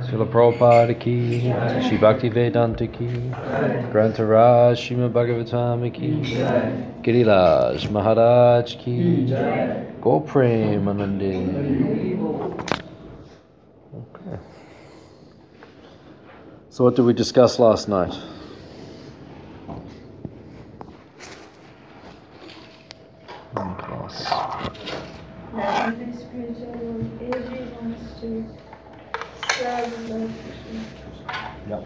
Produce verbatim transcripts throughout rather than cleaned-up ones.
Srila Prabhupada ki, Shri Bhakti Vedanta ki, Grantaraj Srimad Bhagavatam ki, Giriraj Maharaj ki, Go Premanande. Okay. So what did we discuss last night? In class. That every spiritual world, every wants to serve Lord Krishna. Yep.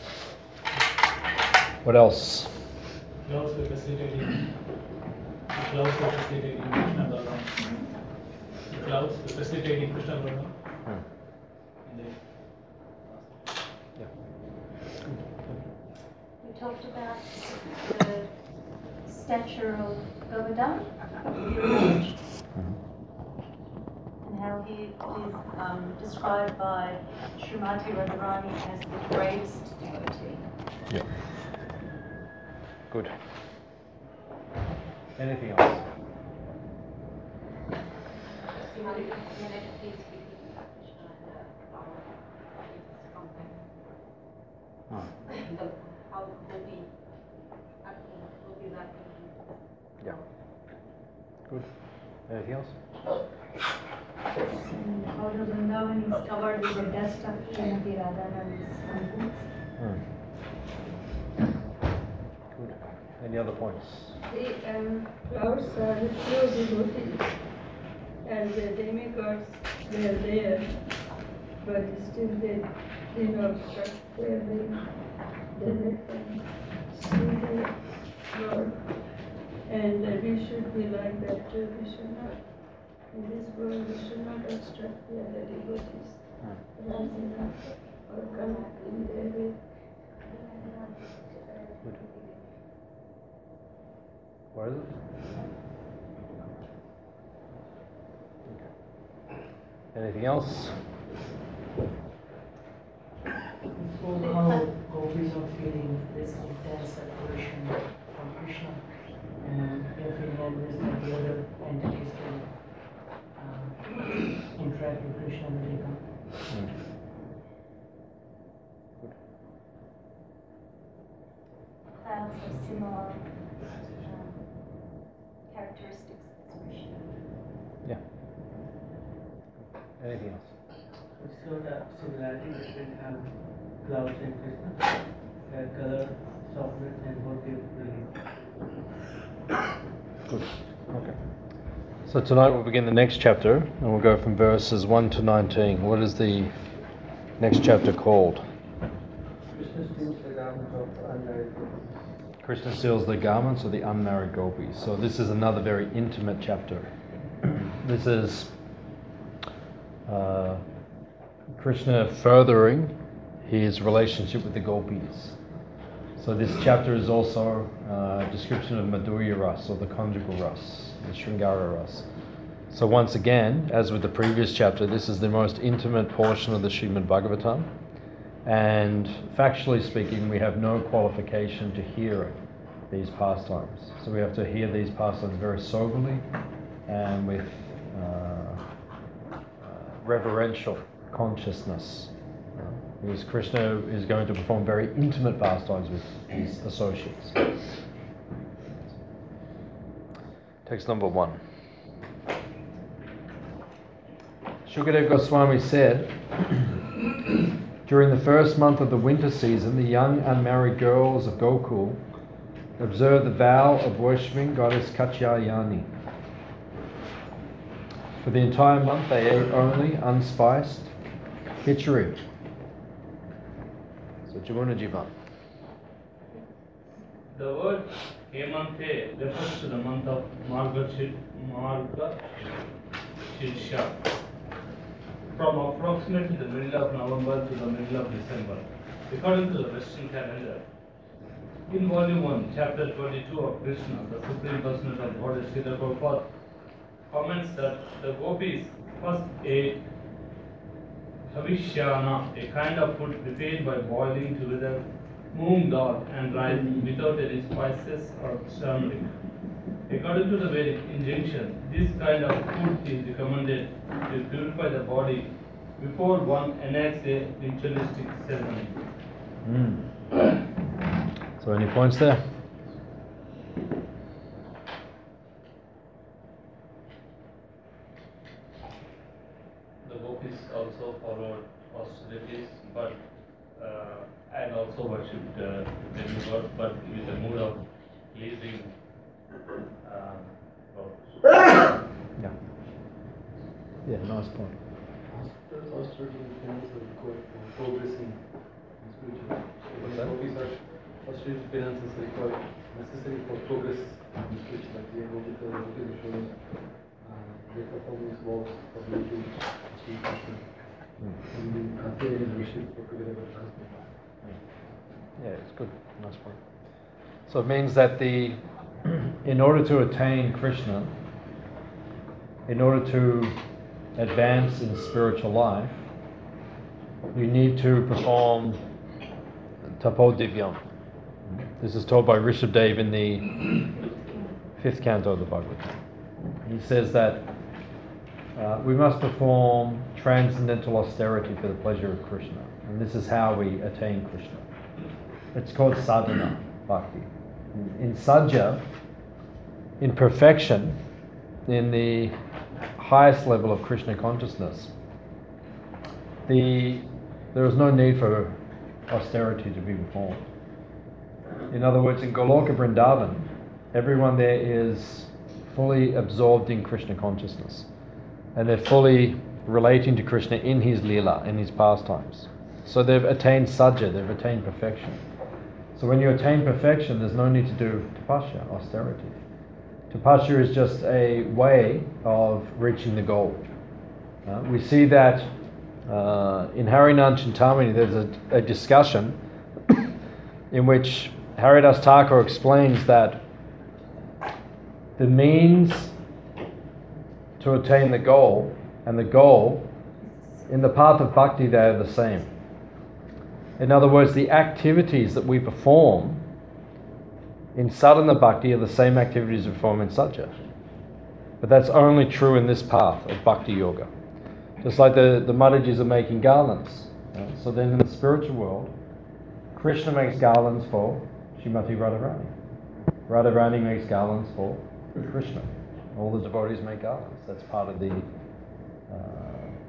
What else? Clouds were facilitating. The clouds were facilitating Krishna Balaram. The clouds were facilitating Krishna Balaram. Hmm. And they Yeah. We talked about the stature of Govardhan, Giriraj, and how he is um, described by Srimati Radharani as the greatest devotee. Yeah. Good. Anything else? Oh. Yeah. Good. Anything else? And how the Vrindavan is covered with the dust of Srimati Radharani's countenance. Hmm. Good. Any other points? The um, clouds are the pure devotees, and the demigods, they are there, but still they did not obstruct their way. They let them see the Lord. And uh, we should be like that too. We should not, in this world, we should not obstruct the other devotees rising up or coming in their way. Good. Where is it? Okay. Anything else? So how gopis are feeling this intense separation from Krishna, and they're feeling always that the other entities can uh, interact with Krishna when they come. Mm. Good. Clouds have similar um, characteristics as Krishna. Yeah. Anything else? So the similarity between um, clouds and Krishna, their color, softness, and what they bring. Good. Okay. So tonight we'll begin the next chapter, and we'll go from verses one to nineteen. What is the next chapter called? Krishna steals the garment of unmarried women. Krishna steals the garments of the unmarried gopis. So this is another very intimate chapter. This is uh, Krishna furthering his relationship with the gopis. So this chapter is also a description of Madhurya Ras, or the conjugal Ras, the Sringara Ras. So once again, as with the previous chapter, this is the most intimate portion of the Srimad Bhagavatam. And factually speaking, we have no qualification to hear these pastimes. So we have to hear these pastimes very soberly and with uh, uh, reverential consciousness. Uh, because Krishna is going to perform very intimate pastimes with his associates. Text number one. Shukadeva Goswami said, during the first month of the winter season, the young unmarried girls of Gokul observed the vow of worshipping goddess Katyayani. For the entire month they ate only unspiced khichdi. So Jamuna Jivan. The word Hemante refers to the month of Margashir, Marga Shirsha, from approximately the middle of November to the middle of December, according to the Western calendar. In Volume one, Chapter twenty-two of Krishna, the Supreme Personality of Godhead, Srila Prabhupada comments that the gopis first ate Havishyana, a kind of food prepared by boiling together moong dal and rice without any spices or turmeric. According to the Vedic injunction, this kind of food is recommended to purify the body before one enacts a ritualistic ceremony. Mm. So, any points there? The gopis also followed austerities, but uh, and also worshipped uh, demigods, but with a mood of pleasing um, God. Yeah. Yeah, nice point. Does austerity and penance are required for progressing in spiritual? What's that? Gopis are austerity and penance is required, necessary for progress in spiritual. Like they go with the gopis are showing uh, they perform these vows for them to achieve Krishna. And the Katya is worship for together with husband. Yeah, it's good. Nice point. So it means that the, in order to attain Krishna, in order to advance in spiritual life, you need to perform tapodivyam. This is told by Rishabdev in the fifth canto of the Bhagavad Gita. He says that uh, we must perform transcendental austerity for the pleasure of Krishna, and this is how we attain Krishna. It's called sadhana bhakti. In sadhya, in perfection, in the highest level of Krishna consciousness, the there is no need for austerity to be performed. In other words, in Goloka Vrindavan, everyone there is fully absorbed in Krishna consciousness, and they're fully relating to Krishna in his lila, in his pastimes. So they've attained sadhya, they've attained perfection. So when you attain perfection, there's no need to do tapasya, austerity. Tapasya is just a way of reaching the goal. Uh, we see that uh, in Harinam Chintamani there's a, a discussion in which Haridas Thakur explains that the means to attain the goal and the goal in the path of bhakti, they are the same. In other words, the activities that we perform in sadhana bhakti are the same activities we perform in sadhya. But that's only true in this path of bhakti yoga. Just like the, the Madhajis are making garlands. Uh, so then in the spiritual world, Krishna makes garlands for Srimati Radharani. Radharani makes garlands for Krishna. All the devotees make garlands. That's part of the uh,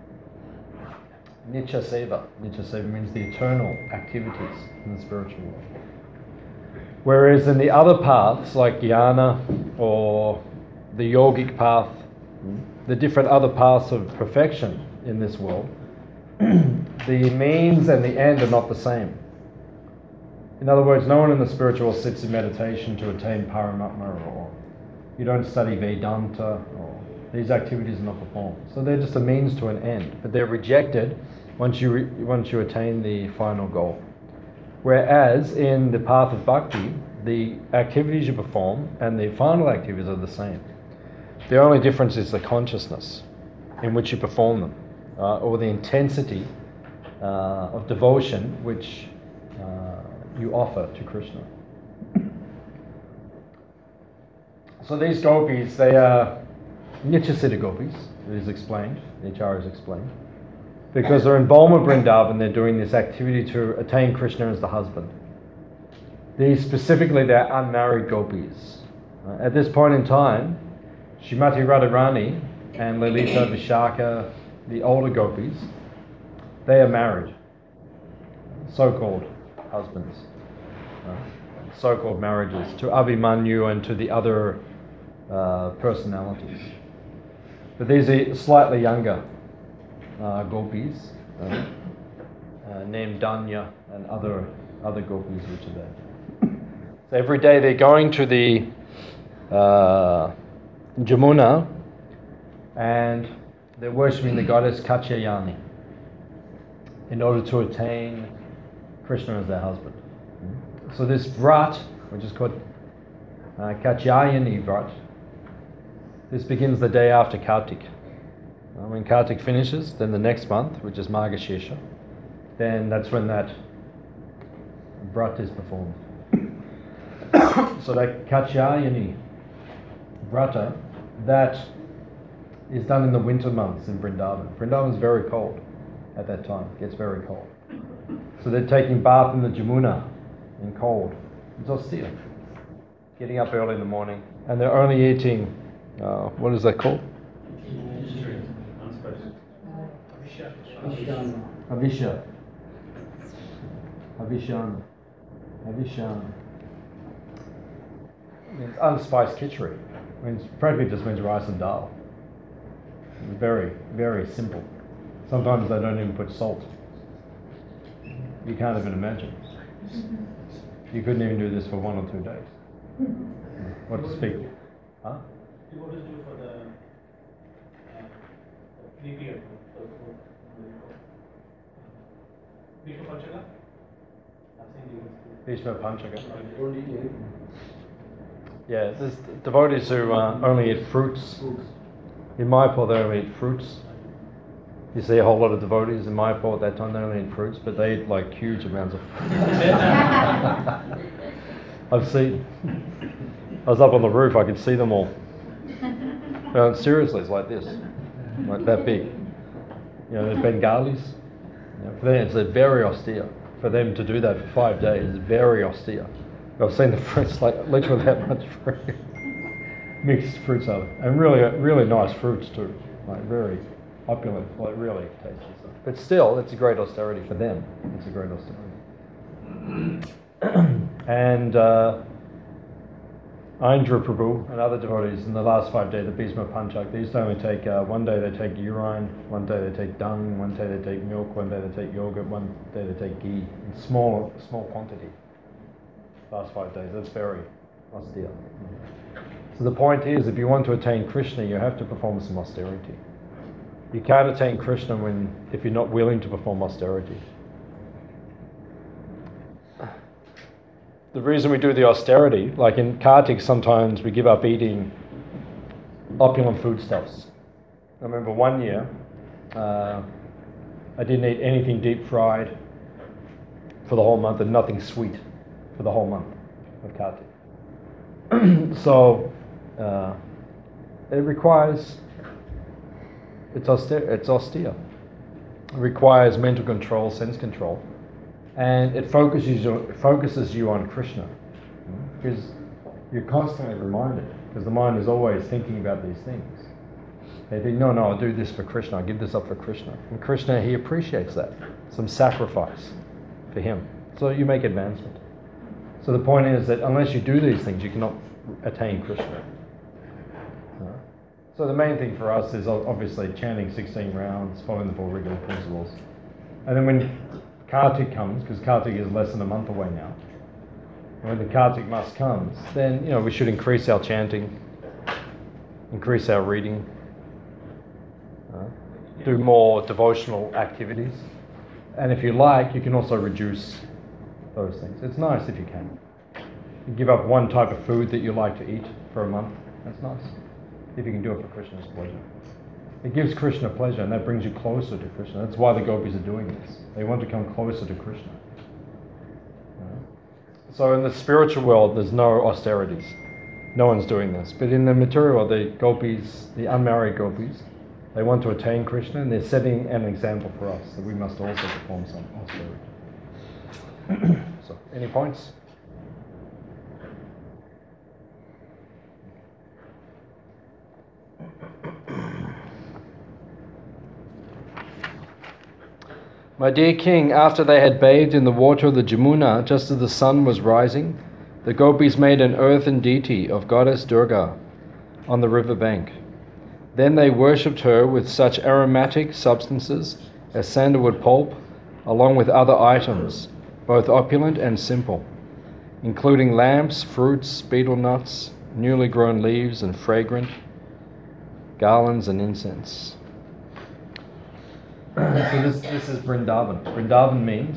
Nitya Seva. Nitya Seva means the eternal activities in the spiritual world. Whereas in the other paths, like jnana or the yogic path, the different other paths of perfection in this world, the means and the end are not the same. In other words, no one in the spiritual world sits in meditation to attain Paramatma, or you don't study Vedanta, or these activities are not performed. So they're just a means to an end, but they're rejected once you re- once you attain the final goal. Whereas in the path of bhakti, the activities you perform and the final activities are the same. The only difference is the consciousness in which you perform them, uh, or the intensity uh, of devotion which uh, you offer to Krishna. So these gopis, they are Nityasiddha gopis, it is explained, the Acharya is explained, because they're in Balma Vrindavan, they're doing this activity to attain Krishna as the husband. These specifically, they're unmarried gopis. Uh, at this point in time, Srimati Radharani and Lalita Vishaka, the older gopis, they are married, so-called husbands, uh, so-called marriages, to Abhimanyu and to the other uh, personalities. But these are slightly younger uh, gopis, uh, uh, named Danya and other other gopis which are there. So every day they're going to the uh, Jamuna and they're worshipping the goddess Katyayani in order to attain Krishna as their husband. So this vrat, which is called uh, Katyayani vrat, this begins the day after Kartik. Uh, when Kartik finishes, then the next month, which is Margashirsha, then that's when that vrat is performed. So that Katyayani vrata, that is done in the winter months in Vrindavan. Vrindavan is very cold. at that time. It gets very cold. So they're taking bath in the Jamuna in cold. It's austere. Getting up early in the morning. And they're only eating, uh, what is that called? Avisha. Avishana. Avishana. Means unspiced khichdi. Means practically just means rice and dal. It's very, very simple. Sometimes they don't even put salt. You can't even imagine. You couldn't even do this for one or two days. What to speak? Huh? What to do for the three period? Bhishma Panchaka? Bhishma Panchaka. Don't eat anything. Yeah, there's devotees who uh, only eat fruits. In Mayapur, they only eat fruits. You see a whole lot of devotees in Mayapur at that time, they only eat fruits, but they eat like huge amounts of fruit. I've seen. I was up on the roof, I could see them all. No, seriously, it's like this, like that big. You know, the Bengalis. You know, for them, it's a very austere. For them to do that for five days is very austere. I've seen the fruits like literally that much fruit, mixed fruits out of it, and really, really nice fruits too, like very opulent, like really tasty stuff. But still, it's a great austerity for them. It's a great austerity. And uh, Indra Prabhu and other devotees in the last five days of Bhishma Panchak, they used to only take, uh, one day they take urine, one day they take dung, one day they take milk, one day they take yogurt, one day they take ghee in small, small quantity. Last five days, that's very austere. So the point is, if you want to attain Krishna, you have to perform some austerity. You can't attain Krishna when, if you're not willing to perform austerity. The reason we do the austerity, like in Kartik, sometimes we give up eating opulent foodstuffs. I remember one year, uh, I didn't eat anything deep fried for the whole month and nothing sweet for the whole month of Kartik. So uh, it requires, it's austere, it's austere. It requires mental control, sense control. And it focuses you, it focuses you on Krishna, because you're constantly reminded, because the mind is always thinking about these things. They think, no, no, I'll do this for Krishna, I'll give this up for Krishna. And Krishna, he appreciates that, some sacrifice for him. So you make advancement. So the point is that unless you do these things, you cannot attain Krishna. So the main thing for us is obviously chanting sixteen rounds, following the four regular principles. And then when Kartik comes, because Kartik is less than a month away now, when the Kartik Mas comes, then you know we should increase our chanting, increase our reading, uh, do more devotional activities, and if you like, you can also reduce those things. It's nice if you can. You give up one type of food that you like to eat for a month. That's nice. If you can do it for Krishna's pleasure. It gives Krishna pleasure, and that brings you closer to Krishna. That's why the gopis are doing this. They want to come closer to Krishna. So in the spiritual world, there's no austerities. No one's doing this. But in the material world, the gopis, the unmarried gopis, they want to attain Krishna, and they're setting an example for us that we must also perform some austerity. So, any points? My dear king, after they had bathed in the water of the Jamuna, just as the sun was rising, the gopis made an earthen deity of goddess Durga on the river bank. Then they worshipped her with such aromatic substances as sandalwood pulp, along with other items, both opulent and simple, including lamps, fruits, betel nuts, newly grown leaves, and fragrant garlands and incense. So this, this is Vrindavan. Vrindavan means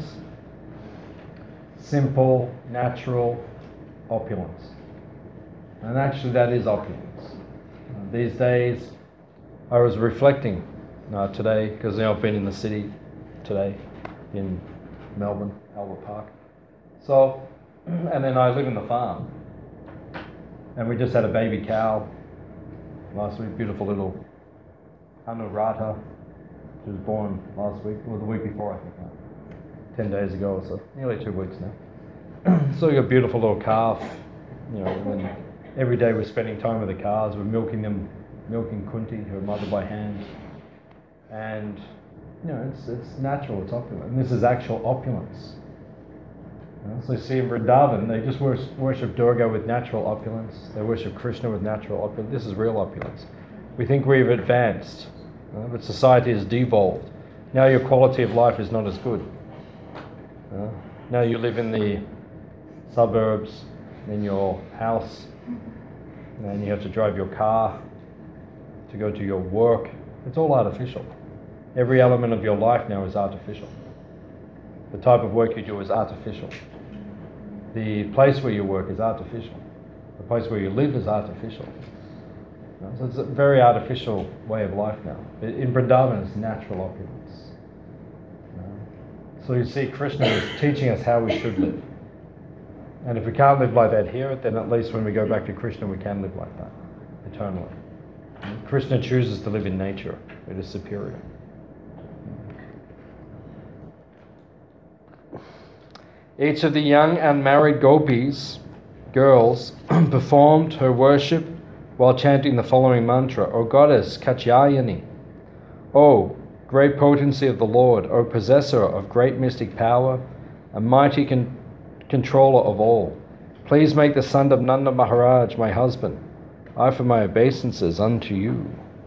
simple, natural opulence. And actually that is opulence. Uh, these days, I was reflecting uh, today, because you know, I've been in the city today, in Melbourne, Albert Park. So, and then I live in the farm. And we just had a baby cow last week, beautiful little Anurata. She was born last week, or the week before, I think, now. ten days ago or so, nearly two weeks now. So we got a beautiful little calf, you know, and then every day we're spending time with the calves, we're milking them, milking Kunti, her mother, by hand. And, you know, it's it's natural, it's opulent. And this is actual opulence. You know, so you see in Vrindavan, they just worship, worship Durga with natural opulence. They worship Krishna with natural opulence. This is real opulence. We think we've advanced, you know, but society has devolved. Now your quality of life is not as good. You know, now you live in the suburbs, in your house, and you have to drive your car to go to your work. It's all artificial. Every element of your life now is artificial. The type of work you do is artificial. The place where you work is artificial. The place where you live is artificial. You know, so it's a very artificial way of life now. In Vrindavan, it's natural opulence. You know, so you see, Krishna is teaching us how we should live. And if we can't live like that here, then at least when we go back to Krishna, we can live like that, eternally. Krishna chooses to live in nature. It is superior. Each of the young unmarried gopis, girls, performed her worship while chanting the following mantra: O goddess Katyayani, O great potency of the Lord, O possessor of great mystic power, a mighty con- controller of all, please make the son of Nanda Maharaj my husband. I offer my obeisances unto you.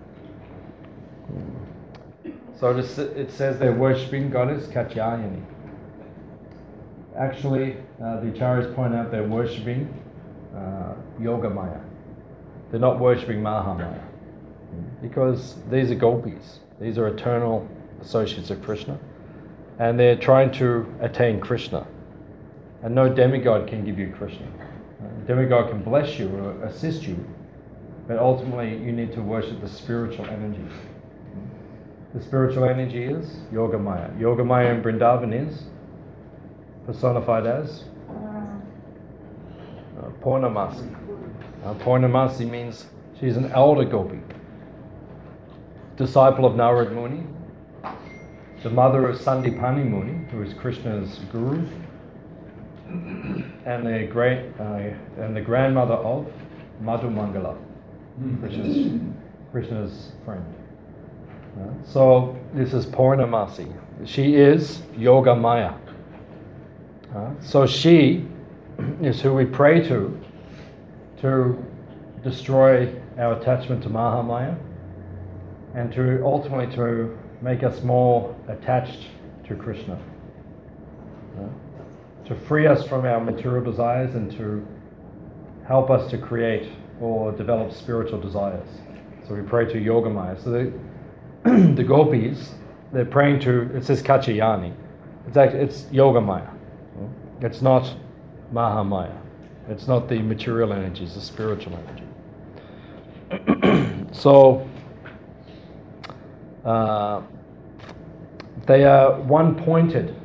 So it says they're worshipping goddess Katyayani. Actually, uh, the acharyas point out they're worshipping uh, Yogamaya. They're not worshipping Mahamaya. Because these are gopis. These are eternal associates of Krishna. And they're trying to attain Krishna. And no demigod can give you Krishna. A demigod can bless you or assist you, but ultimately you need to worship the spiritual energy. The spiritual energy is Yogamaya. Yogamaya in Vrindavan is personified as uh, Purnamasi. Uh, Purnamasi means she's an elder gopi, disciple of Narad Muni, the mother of Sandipani Muni, who is Krishna's guru, and the great uh, and the grandmother of Madhu Mangala, which is Krishna's friend. Uh, so this is Purnamasi. She is Yogamaya. Uh, so she is who we pray to to destroy our attachment to Mahamaya and to ultimately to make us more attached to Krishna. Uh, to free us from our material desires and to help us to create or develop spiritual desires. So we pray to Yogamaya. So the, the gopis, they're praying to, it says Katyayani. It's actually, it's Yogamaya. It's not Mahamaya. It's not the material energy, it's the spiritual energy. So, uh, they are one-pointed.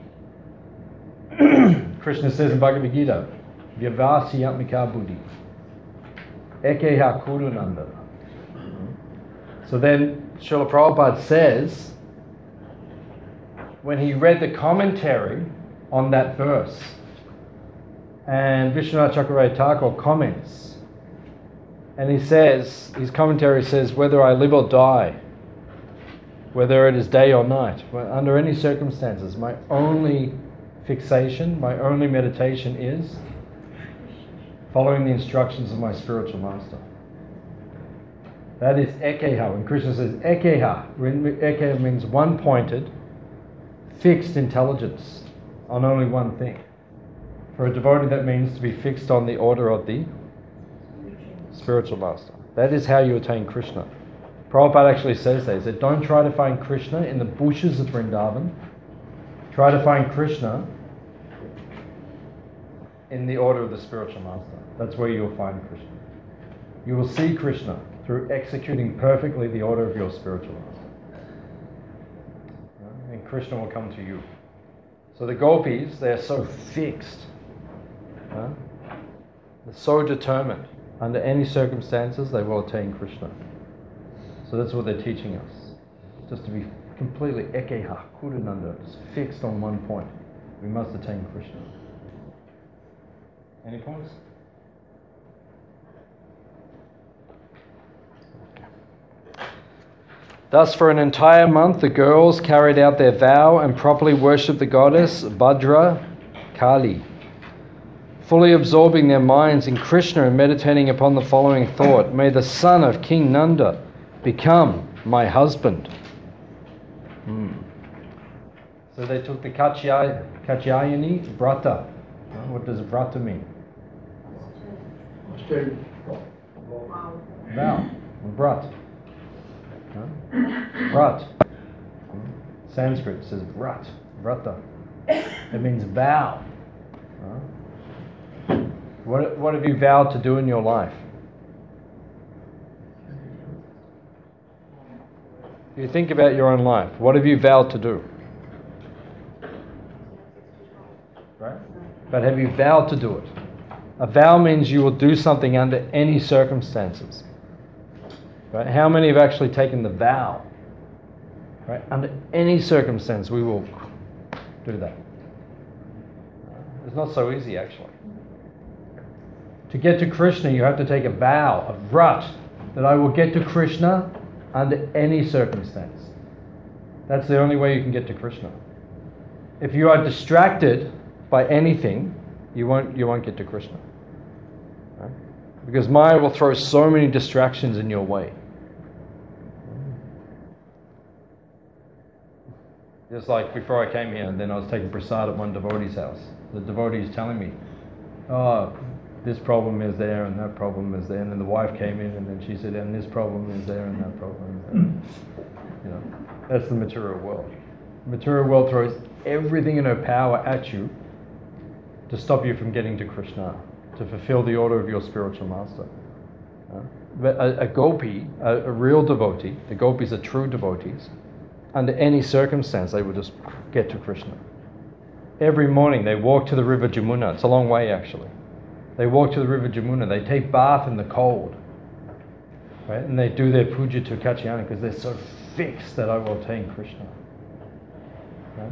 Krishna says in Bhagavad Gita, Vyavasiyatmika buddhi, ekeha kurunanda. So then Srila Prabhupada says, when he read the commentary on that verse, and Vishwanath Chakravarti Thakur comments, and he says, his commentary says, whether I live or die, whether it is day or night, under any circumstances, my only fixation, my only meditation is following the instructions of my spiritual master. That is ekeha. When Krishna says ekeha, ekeha means one-pointed, fixed intelligence on only one thing. For a devotee, that means to be fixed on the order of the spiritual master. That is how you attain Krishna. Prabhupada actually says that. He said, don't try to find Krishna in the bushes of Vrindavan. Try to find Krishna in the order of the spiritual master. That's where you'll find Krishna. You will see Krishna through executing perfectly the order of your spiritual master. And Krishna will come to you. So the gopis, they are so fixed. Huh? They're so determined. Under any circumstances, they will attain Krishna. So that's what they're teaching us. Just to be completely ekeha, kurunanda, just fixed on one point. We must attain Krishna. Any points? Thus, for an entire month, the girls carried out their vow and properly worshipped the goddess Bhadra Kali, fully absorbing their minds in Krishna and meditating upon the following thought: may the son of King Nanda become my husband. Hmm. So they took the Katyay- Katyayani Vrata. Uh, What does Vrata mean? Vow. Vrat. Huh? Vrat. Sanskrit says Vrat. Vrata. It means vow. Huh? What, what have you vowed to do in your life? If you think about your own life, what have you vowed to do? Right? But have you vowed to do it? A vow means you will do something under any circumstances. Right? How many have actually taken the vow? Right? Under any circumstance, we will do that. It's not so easy, actually. To get to Krishna, you have to take a vow, a vrat, that I will get to Krishna under any circumstance. That's the only way you can get to Krishna. If you are distracted by anything, you won't you won't get to Krishna. Right? Because Maya will throw so many distractions in your way. Just like before I came here, and then I was taking prasad at one devotee's house. The devotee is telling me, oh, this problem is there and that problem is there. And then the wife came in and then she said, and this problem is there and that problem is there. You know, that's the material world. The material world throws everything in her power at you to stop you from getting to Krishna, to fulfill the order of your spiritual master. Uh, but a, a gopi, a, a real devotee, the gopis are true devotees, under any circumstance they will just get to Krishna. Every morning they walk to the river Jamuna. It's a long way actually. They walk to the river Jamuna, they take bath in the cold, right? And they do their puja to Katyayani because they're so fixed that I will attain Krishna. Right?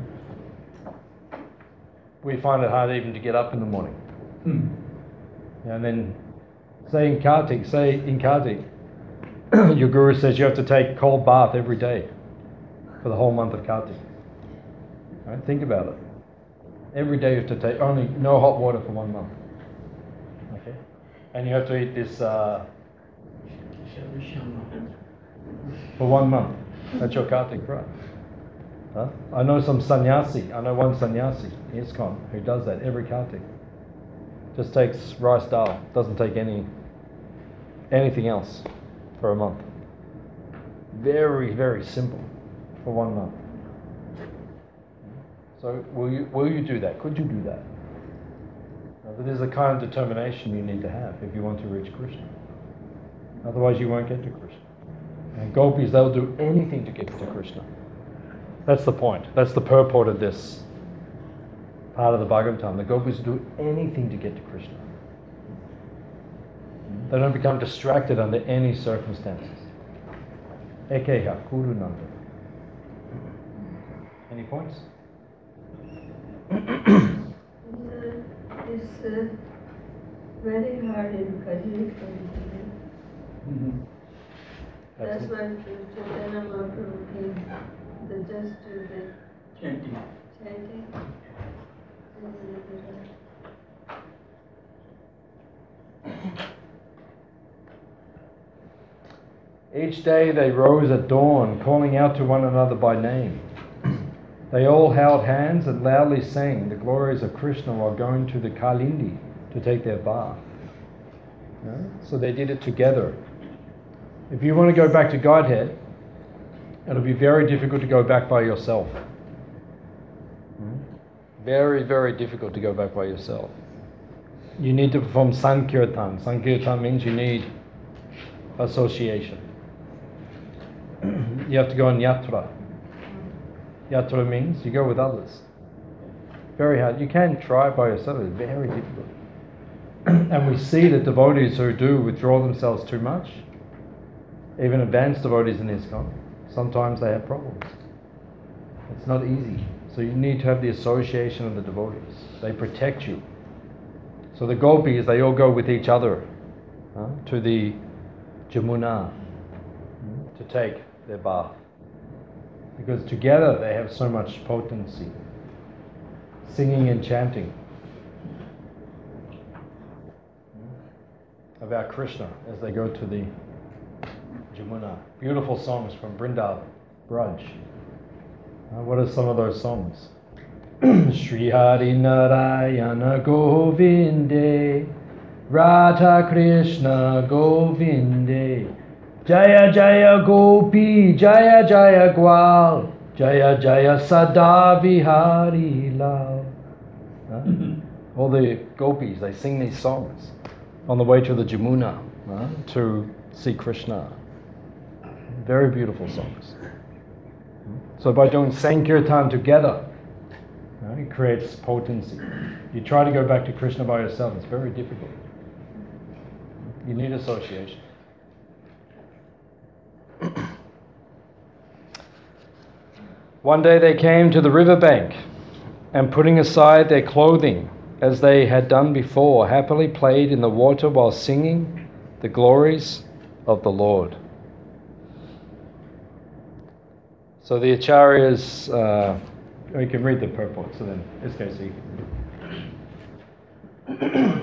We find it hard even to get up in the morning. Mm. And then, say in Kartik, say in Kartik, your guru says you have to take cold bath every day for the whole month of Kartik. Right? Think about it. Every day you have to take only no hot water for one month. Okay, and you have to eat this uh, for one month. That's your Kartik Vrat. Huh? I know some sannyasi. I know one sannyasi, ISKCON, who does that every Kartik. Just takes rice dal. Doesn't take any anything else for a month. Very, very simple for one month. So will you will you do that? Could you do that? But there's a kind of determination you need to have if you want to reach Krishna. Otherwise you won't get to Krishna. And gopis, they'll do anything to get to Krishna. That's the point. That's the purport of this part of the Bhagavatam. The gopis do anything to get to Krishna. They don't become distracted under any circumstances. Ekeha kurunanda. Any points? It's uh, very hard in Kali. Mm-hmm. That's, That's why Chaitanya Mahaprabhu came. They just do the chanting. chanting. Each day they rose at dawn, calling out to one another by name. They all held hands and loudly sang the glories of Krishna while going to the Kalindi to take their bath. Yeah? So they did it together. If you want to go back to Godhead, it'll be very difficult to go back by yourself. Hmm? Very, very difficult to go back by yourself. You need to perform Sankirtan. Sankirtan means you need association. You have to go on yatra. Yatra means you go with others. Very hard. You can try it by yourself, it's very difficult. And we see that devotees who do withdraw themselves too much, even advanced devotees in ISKCON, sometimes they have problems. It's not easy. So you need to have the association of the devotees. They protect you. So the gopis, they all go with each other uh, to the Jamuna uh, to take their bath. Because together they have so much potency. Singing and chanting about Krishna as they go to the Jamuna. Beautiful songs from Vrindavan, Braj. Uh, what are some of those songs? Shri Hari Narayana Govinde, Radha Krishna Govinde, Jaya Jaya Gopi, Jaya Jaya Gwal, Jaya Jaya Sada Vihari Lal. Uh, all the gopis, they sing these songs on the way to the Jamuna uh, to see Krishna. Very beautiful songs. So by doing Sankirtan together, uh, it creates potency. You try to go back to Krishna by yourself, it's very difficult. You need association. One day they came to the riverbank and, putting aside their clothing as they had done before, happily played in the water while singing the glories of the Lord. So the acharyas, uh, you can read the purport, so then S K C. This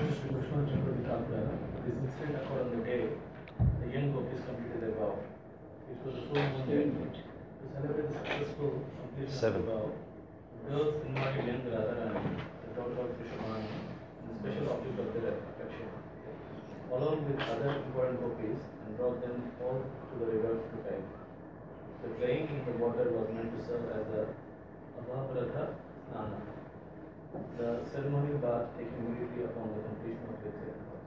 incident occurred on the day the young gopis completed their vow. It was a full moon day. To celebrate the successful completion Seven. of the vow, girls invited young Radharani, the daughter of Krishamani, and the special object of their affection, along with other important gopis, and brought them all to the river to bathe. The playing in the water was meant to serve as a Abhaparatha Snana, the ceremonial bath taken immediately upon the completion of the sacred vows.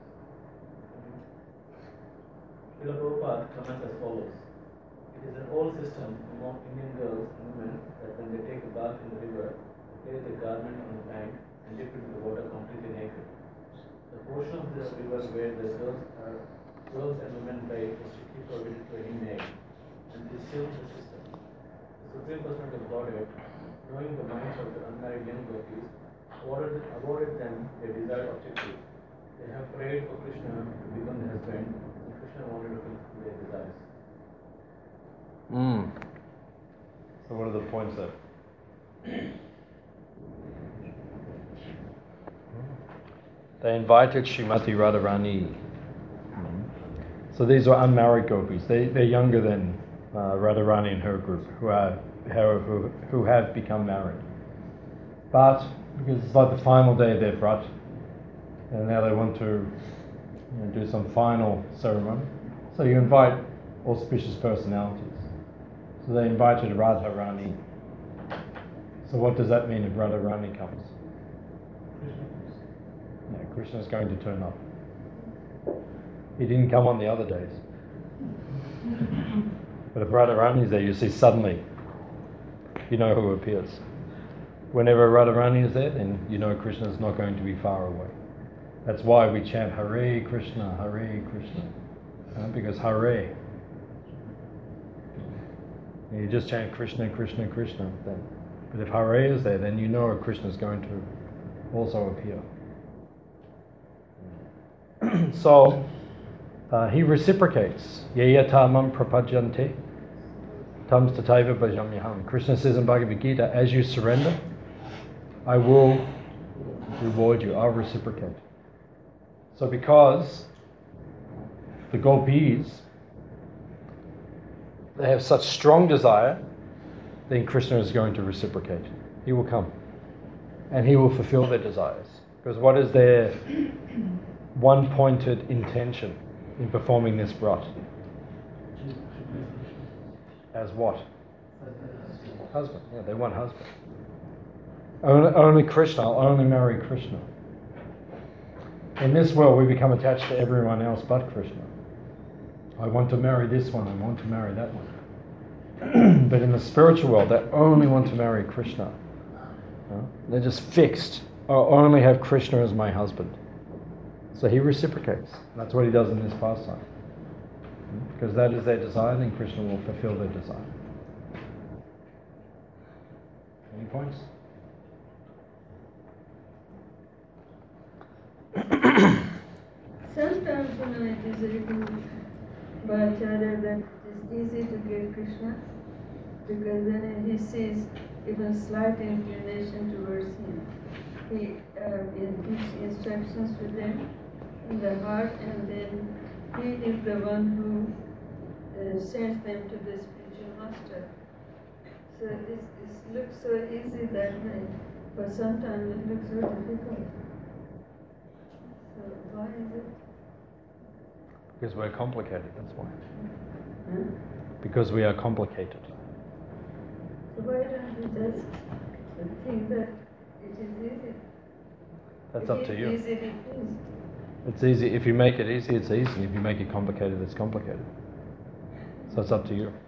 Srila Prabhupada comments as follows. It is an old system among Indian girls and women that when they take a bath in the river, they lay the garment on the bank and dip into the water completely naked. The portion of the river where the girls are girls and women bathe is strictly prohibited to any male, and it is still the system. The Supreme Personality of Godhead, knowing the minds of the unmarried young gopis, awarded, awarded them their desired objective. They have prayed for Krishna to become their husband, and Krishna wanted to fulfill their desires. Mm. So what are the points there? They invited Srimati Radharani. So these are unmarried gopis. They, they're younger than uh, Radharani and her group, who, are, who, who have become married. But because it's like the final day of their vrat, and now they want to you know, do some final ceremony, so you invite auspicious personalities. So they invited Radharani. So what does that mean if Radharani comes? Yeah, Krishna's going to turn up. He didn't come on the other days. But if Radharani is there, you see suddenly, you know who appears. Whenever Radharani is there, then you know Krishna is not going to be far away. That's why we chant Hare Krishna, Hare Krishna. Uh, because Hare. You just chant Krishna, Krishna, Krishna. Then. But if Hare is there, then you know Krishna is going to also appear. So, uh, he reciprocates. Yayatamam prapajante tam tataiva bhajamyaham. Krishna says in Bhagavad Gita, as you surrender, I will reward you, I'll reciprocate. So because the gopis, they have such strong desire, then Krishna is going to reciprocate. He will come and he will fulfill their desires. Because what is their one-pointed intention in performing this vrat? As what? Husband. Yeah, they want husband. Only, only Krishna, I'll only marry Krishna. In this world, we become attached to everyone else but Krishna. I want to marry this one, I want to marry that one. But in the spiritual world, they only want to marry Krishna. Uh, they're just fixed. I'll only have Krishna as my husband. So he reciprocates. That's what he does in this pastime. Because that is their desire, then Krishna will fulfill their desire. Any points? Sometimes, you know, it is written by Acharya that it is easy to get Krishna because then he sees even slight inclination towards him. He uh, gives instructions to them in the heart, and then he is the one who uh, sends them to the spiritual master. So it, it looks so easy that way, but sometimes it looks so difficult. So why is it? Because we're complicated, that's why. Huh? Because we are complicated. So why don't you just think that it is easy? That's up to you. Easy it is. It's easy. If you make it easy, it's easy. If you make it complicated, it's complicated. So it's up to you.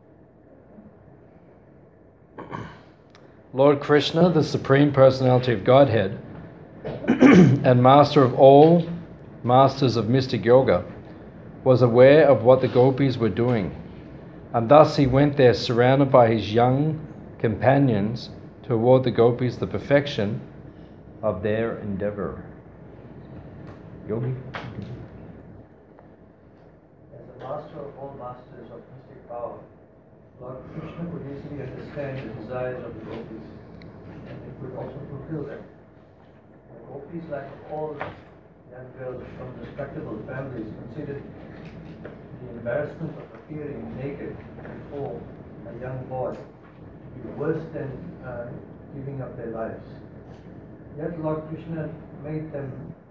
Lord Krishna, the Supreme Personality of Godhead, and Master of all masters of mystic yoga, was aware of what the gopis were doing, and thus he went there surrounded by his young companions to award the gopis the perfection of their endeavor. Yogi? As the master of all masters of mystic power, Lord Krishna could easily understand the desires of the gopis, and he could also fulfill them. The gopis, like all young girls from respectable families, considered the embarrassment of appearing naked before a young boy to be worse than uh, giving up their lives. Yet Lord Krishna made them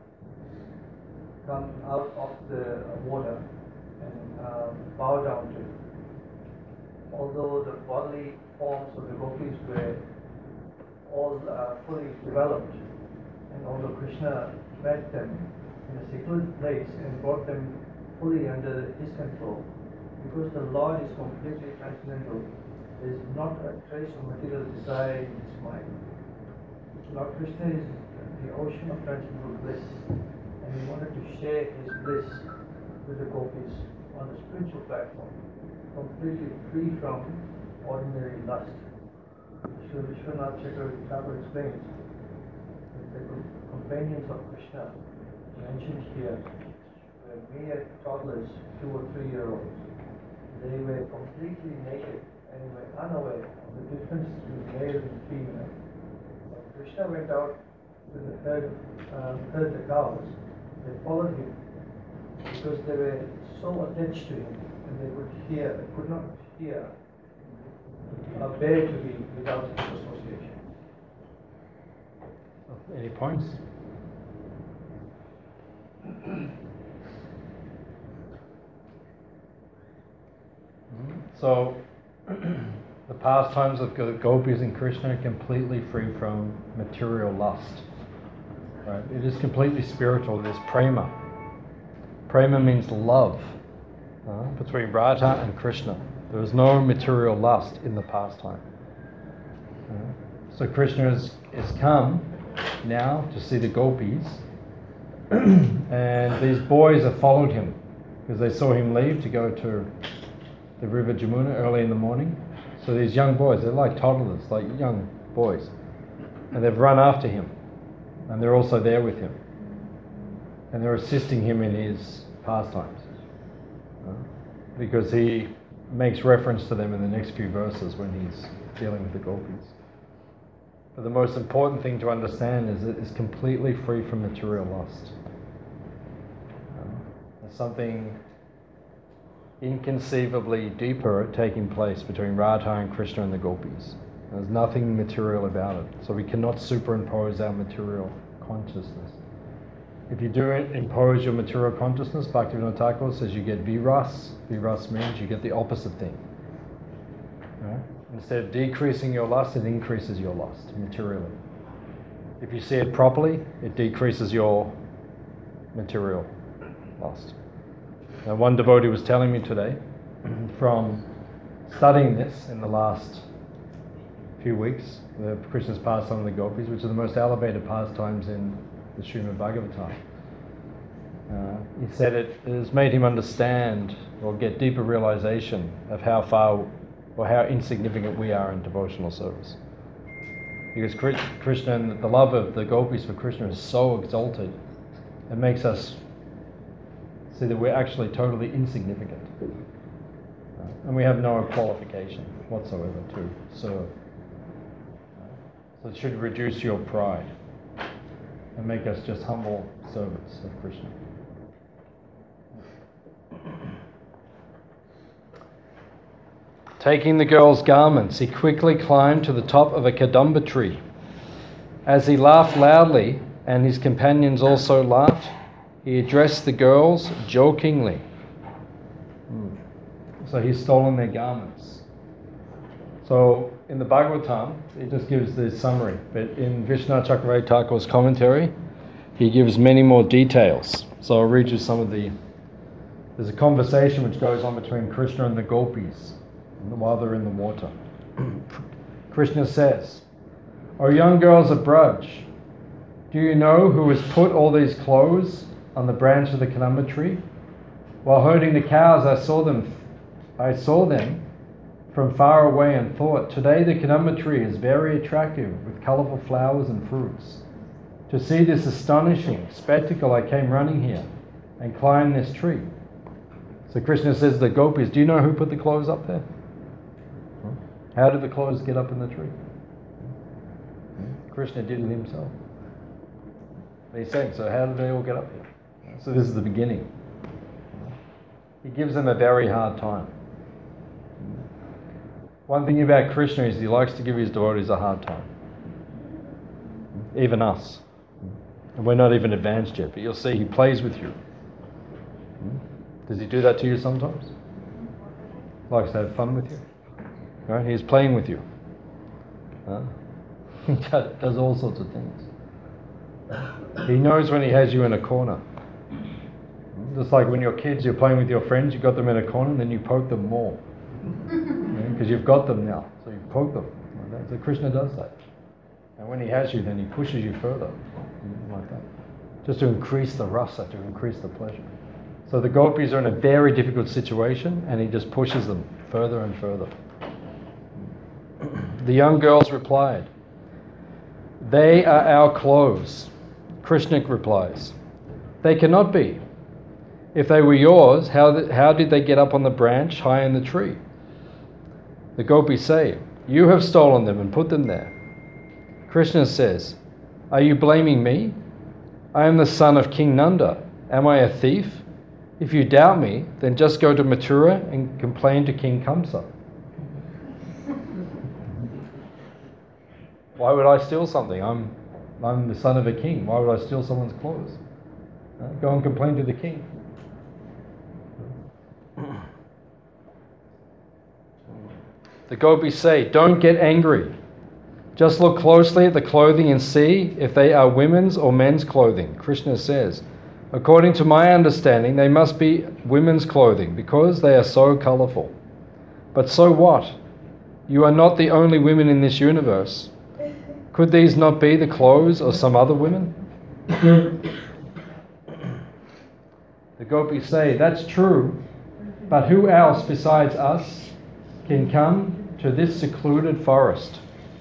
come out of the water and uh, bow down to him. Although the bodily forms of the gopis were all uh, fully developed, and although Krishna met them in a secluded place and brought them fully under his control, because the Lord is completely transcendental, there is not a trace of material desire in his mind. Lord Krishna is the ocean of transcendental bliss, and he wanted to share his bliss with the gopis on the spiritual platform, completely free from ordinary lust. Sri Vishwanath Chakravarti Thakur explains that the companions of Krishna mentioned here were mere toddlers, two or three year olds. They were completely naked and were unaware of the difference between male and female. When Krishna went out to the herd, um, herd the cows, they followed him because they were so attached to him, and they could hear, they could not hear, uh, bear to be without his association. Any points? So, the pastimes of the gopis and Krishna are completely free from material lust. Right? It is completely spiritual. It is prema. Prema means love uh, between Radha and Krishna. There is no material lust in the pastime. Uh, so Krishna has, has come now to see the gopis, and these boys have followed him because they saw him leave to go to the river Jamuna early in the morning. So these young boys, they're like toddlers, like young boys, and they've run after him, and they're also there with him, and they're assisting him in his pastimes, uh, because he makes reference to them in the next few verses when he's dealing with the gopis. But the most important thing to understand is that it's completely free from material lust. Uh, there's something inconceivably deeper taking place between Radha and Krishna and the gopis. There's nothing material about it. So we cannot superimpose our material consciousness. If you do it, impose your material consciousness, Bhaktivinoda Thakur says you get viras. Viras means you get the opposite thing. Right? Instead of decreasing your lust, it increases your lust materially. If you see it properly, it decreases your material lust. Now, one devotee was telling me today, from studying this in the last few weeks, the Krishna's pastime of the gopis, which are the most elevated pastimes in the Srimad Bhagavatam. Uh, he said it has made him understand or get deeper realization of how far or how insignificant we are in devotional service. Because Krishna and the love of the gopis for Krishna is so exalted, it makes us see that we're actually totally insignificant. And we have no qualification whatsoever to serve. So it should reduce your pride and make us just humble servants of Krishna. Taking the girl's garments, he quickly climbed to the top of a kadamba tree. As he laughed loudly, and his companions also laughed, he addressed the girls jokingly. So he's stolen their garments. So in the Bhagavatam, it just gives the summary, but in Vishwanath Chakravarti Thakur's commentary, he gives many more details. So I'll read you some of the... There's a conversation which goes on between Krishna and the gopis while they're in the water. Krishna says, "O young girls of Braj, do you know who has put all these clothes on the branch of the kadamba tree? While herding the cows, I saw them. I saw them from far away and thought, today the kadamba tree is very attractive with colourful flowers and fruits. To see this astonishing spectacle, I came running here and climbed this tree." So Krishna says to the gopis, do you know who put the clothes up there? How did the clothes get up in the tree? Krishna did it himself. He's saying, so how did they all get up here? So this is the beginning. He gives them a very hard time. One thing about Krishna is he likes to give his devotees a hard time. Even us. And we're not even advanced yet, but you'll see he plays with you. Does he do that to you sometimes? Likes to have fun with you. Right? He's playing with you. Huh? He does all sorts of things. He knows when he has you in a corner. Just like when you're kids, you're playing with your friends, you got them in a corner, and then you poke them more. Because you've got them now, so you poke them. Like that. So Krishna does that. And when he has you, then he pushes you further. Like that. Just to increase the rasa, to increase the pleasure. So the gopis are in a very difficult situation, and he just pushes them further and further. The young girls replied, "They are our clothes." Krishna replies, "They cannot be. If they were yours, how, th- how did they get up on the branch high in the tree?" The gopis say, "You have stolen them and put them there." Krishna says, "Are you blaming me? I am the son of King Nanda. Am I a thief? If you doubt me, then just go to Mathura and complain to King Kamsa." Why would I steal something? I'm, I'm the son of a king. Why would I steal someone's clothes? Uh, go and complain to the king. The gopis say, "Don't get angry. Just look closely at the clothing and see if they are women's or men's clothing." Krishna says, "According to my understanding, they must be women's clothing because they are so colourful. But so what? You are not the only women in this universe. Could these not be the clothes of some other women?" The gopis say, "That's true, but who else besides us can come to this secluded forest?"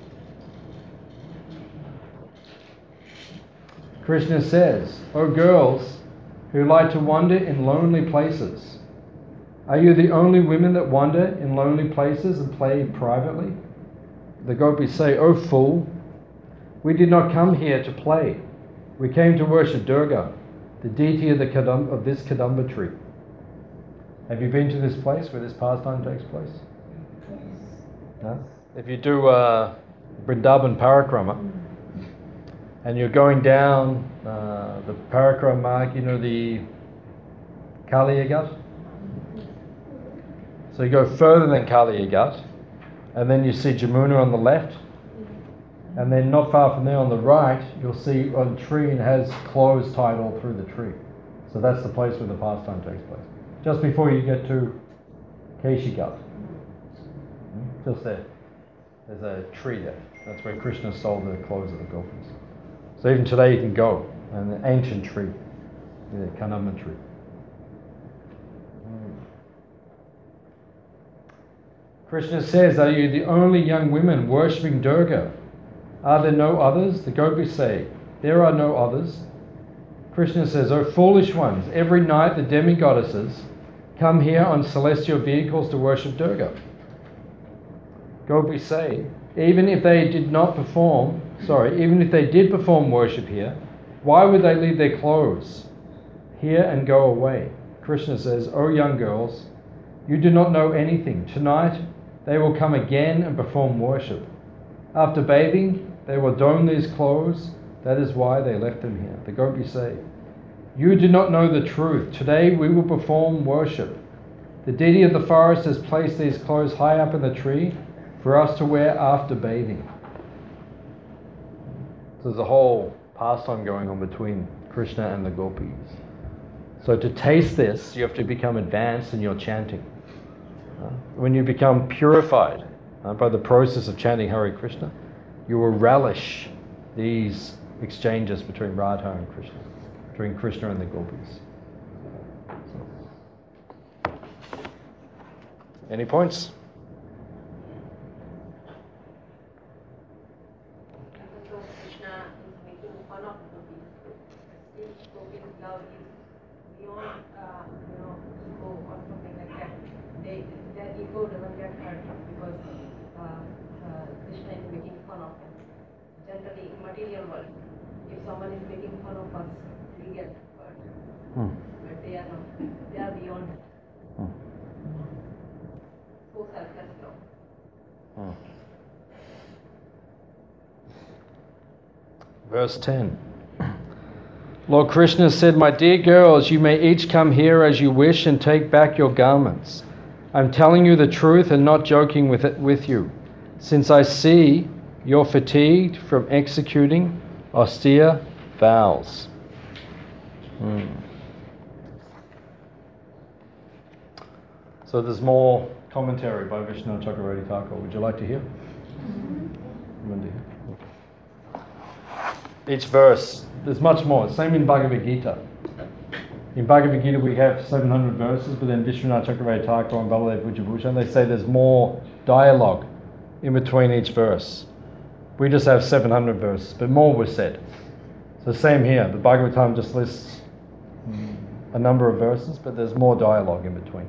Krishna says, "O girls who like to wander in lonely places, are you the only women that wander in lonely places and play privately?" The gopis say, "O fool, we did not come here to play. We came to worship Durga, the deity of, the kadam, of this kadamba tree." Have you been to this place where this pastime takes place? No? If you do uh, Vrindavan Parikrama, and you're going down uh, the Parikrama mark, you know, the Kaliyagat? So you go further than Kaliyagat, and then you see Jamuna on the left, and then not far from there on the right, you'll see a tree and it has clothes tied all through the tree. So that's the place where the pastime takes place. Just before you get to Keshigat. Just there. There's a tree there. That's where Krishna sold the clothes of the gopis. So even today you can go, and an ancient tree, the Kadamba tree. Krishna says, "Are you the only young women worshipping Durga? Are there no others? The gopis say, there are no others. Krishna says, O foolish ones, every night the demigoddesses come here on celestial vehicles to worship Durga. Gopis say, even if they did not perform, sorry, even if they did perform worship here, why would they leave their clothes here and go away? Krishna says, O young girls, you do not know anything. Tonight they will come again and perform worship. After bathing, they will don these clothes. That is why they left them here. The gopis say, you do not know the truth. Today we will perform worship. The deity of the forest has placed these clothes high up in the tree for us to wear after bathing. So there's a whole pastime going on between Krishna and the gopis. So to taste this, you have to become advanced in your chanting. Uh, when you become purified uh, by the process of chanting Hare Krishna, you will relish these exchanges between Radha and Krishna, between Krishna and the gopis. So. Any points? Krishna is making fun of gopis. Each gopis love is beyond, uh, you know, ego or something like that. They, their ego doesn't get hurt because uh, uh, Krishna is making fun of them. Generally, in material world, if someone is making fun of us, we get hurt. Hmm. But they are not. They are beyond it. Hmm. So selfless love. Hmm. Verse ten. Lord Krishna said, my dear girls, you may each come here as you wish and take back your garments. I'm telling you the truth and not joking with it with you, since I see you're fatigued from executing austere vows. Hmm. So there's more commentary by Vishnu Chakravarti Thakur. Would you like to hear? You want to hear? Each verse, there's much more. Same in Bhagavad Gita. In Bhagavad Gita we have seven hundred verses, but then Vishwanath Chakravarti Thakur and Baladev Bujabhushan, they say there's more dialogue in between each verse. We just have seven hundred verses, but more was said. So same here, the Bhagavatam just lists a number of verses, but there's more dialogue in between.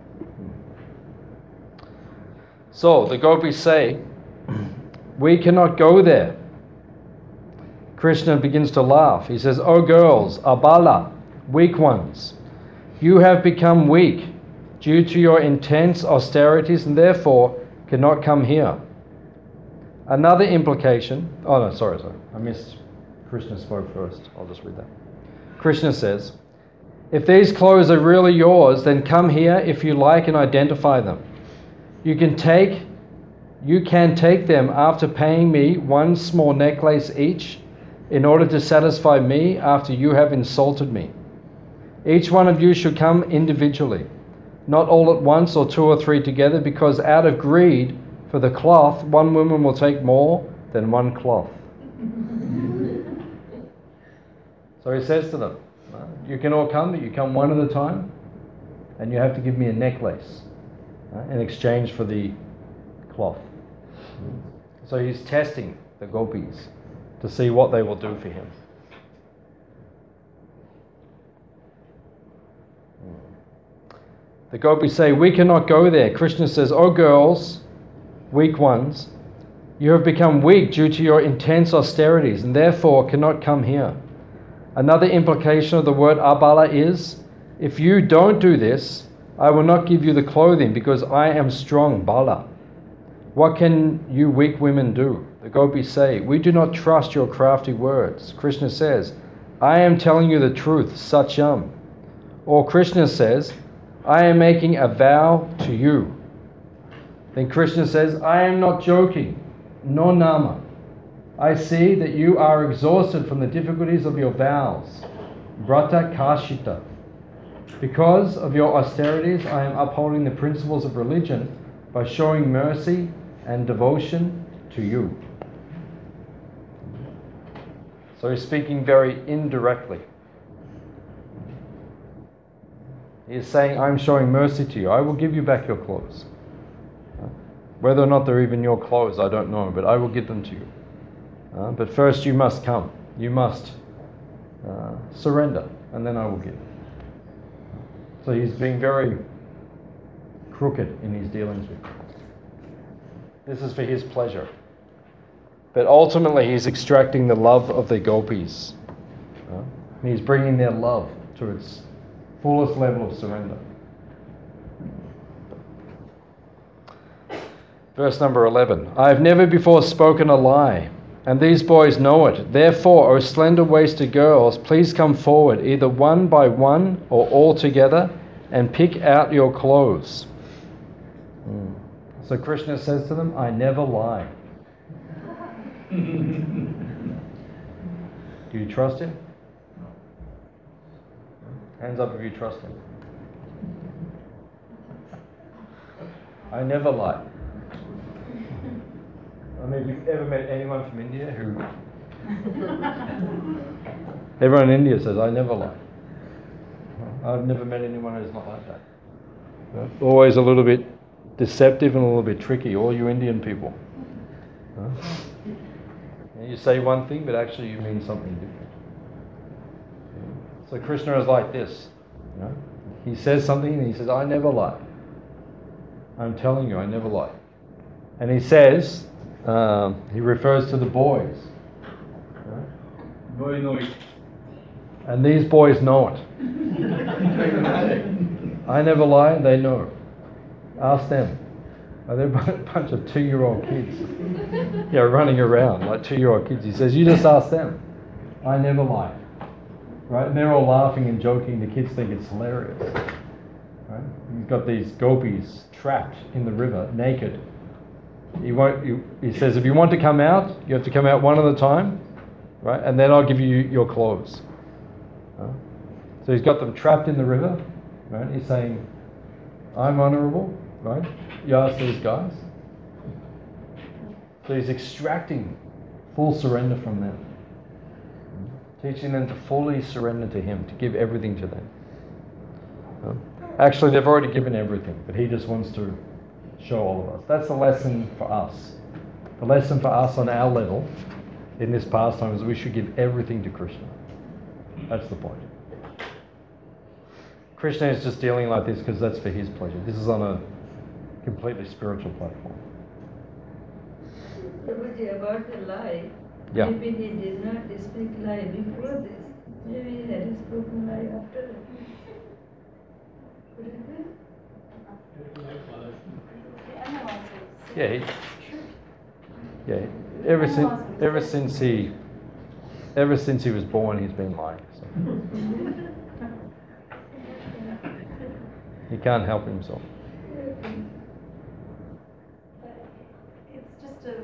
So the gopis say, we cannot go there. Krishna begins to laugh. He says, O girls, abala, weak ones, you have become weak due to your intense austerities and therefore cannot come here. Another implication, oh no, sorry, sorry, I missed, Krishna spoke first. I'll just read that. Krishna says, if these clothes are really yours, then come here if you like and identify them. You can take, you can take them after paying me one small necklace each, in order to satisfy me after you have insulted me. Each one of you should come individually, not all at once or two or three together, because out of greed for the cloth, one woman will take more than one cloth. So he says to them, you can all come, but you come one at a time, and you have to give me a necklace in exchange for the cloth. So he's testing the gopis to see what they will do for him. The gopis say, we cannot go there. Krishna says, O girls, weak ones, you have become weak due to your intense austerities and therefore cannot come here. Another implication of the word abala is, if you don't do this, I will not give you the clothing because I am strong, bala. What can you weak women do? The gopis say, we do not trust your crafty words. Krishna says, I am telling you the truth, satyam. Or Krishna says, I am making a vow to you. Then Krishna says, I am not joking, no nama. I see that you are exhausted from the difficulties of your vows. Brata kashita. Because of your austerities, I am upholding the principles of religion by showing mercy and devotion to you. So he's speaking very indirectly. He is saying, I'm showing mercy to you. I will give you back your clothes. Whether or not they're even your clothes, I don't know, but I will give them to you. Uh, but first you must come. You must uh, surrender, and then I will give. So he's being very crooked in his dealings with you. This is for his pleasure. But ultimately he's extracting the love of the gopis. Uh, he's bringing their love to its fullest level of surrender. Verse number eleven. I have never before spoken a lie, and these boys know it. Therefore, O slender-waisted girls, please come forward, either one by one or all together, and pick out your clothes. Mm. So Krishna says to them, I never lie. Do you trust him? Hands up if you trust him. I never lie. I mean, have you ever met anyone from India who... Everyone in India says, I never lie. I've never met anyone who's not like that. Always a little bit deceptive and a little bit tricky, all you Indian people. You say one thing, but actually you mean something different. So Krishna is like this. You know? He says something and he says, I never lie. I'm telling you, I never lie. And he says, um, he refers to the boys. Boy know it. And these boys know it. I never lie, they know. Ask them. Oh, they're a bunch of two-year-old kids. Yeah, running around like two-year-old kids. He says, you just ask them. I never lie. Right? And they're all laughing and joking. The kids think it's hilarious. Right? You've got these gopis trapped in the river, naked. He won't. He, he says, if you want to come out, you have to come out one at a time, right? And then I'll give you your clothes. Right? So he's got them trapped in the river, right? He's saying, I'm honourable, right? You ask these guys. So he's extracting full surrender from them, teaching them to fully surrender to him, to give everything to them. Actually, they've already given everything, but he just wants to show all of us. That's the lesson for us. The lesson for us on our level in this pastime is we should give everything to Krishna. That's the point. Krishna is just dealing like this because that's for his pleasure. This is on a completely spiritual platform. Prabhuji, about the lie, Yeah. maybe he did not speak lie before this. Maybe he had spoken lie after it. Could it be? Yeah, he, yeah. Ever since, ever since he, ever since he was born, he's been lying. So. He can't help himself. It's just a,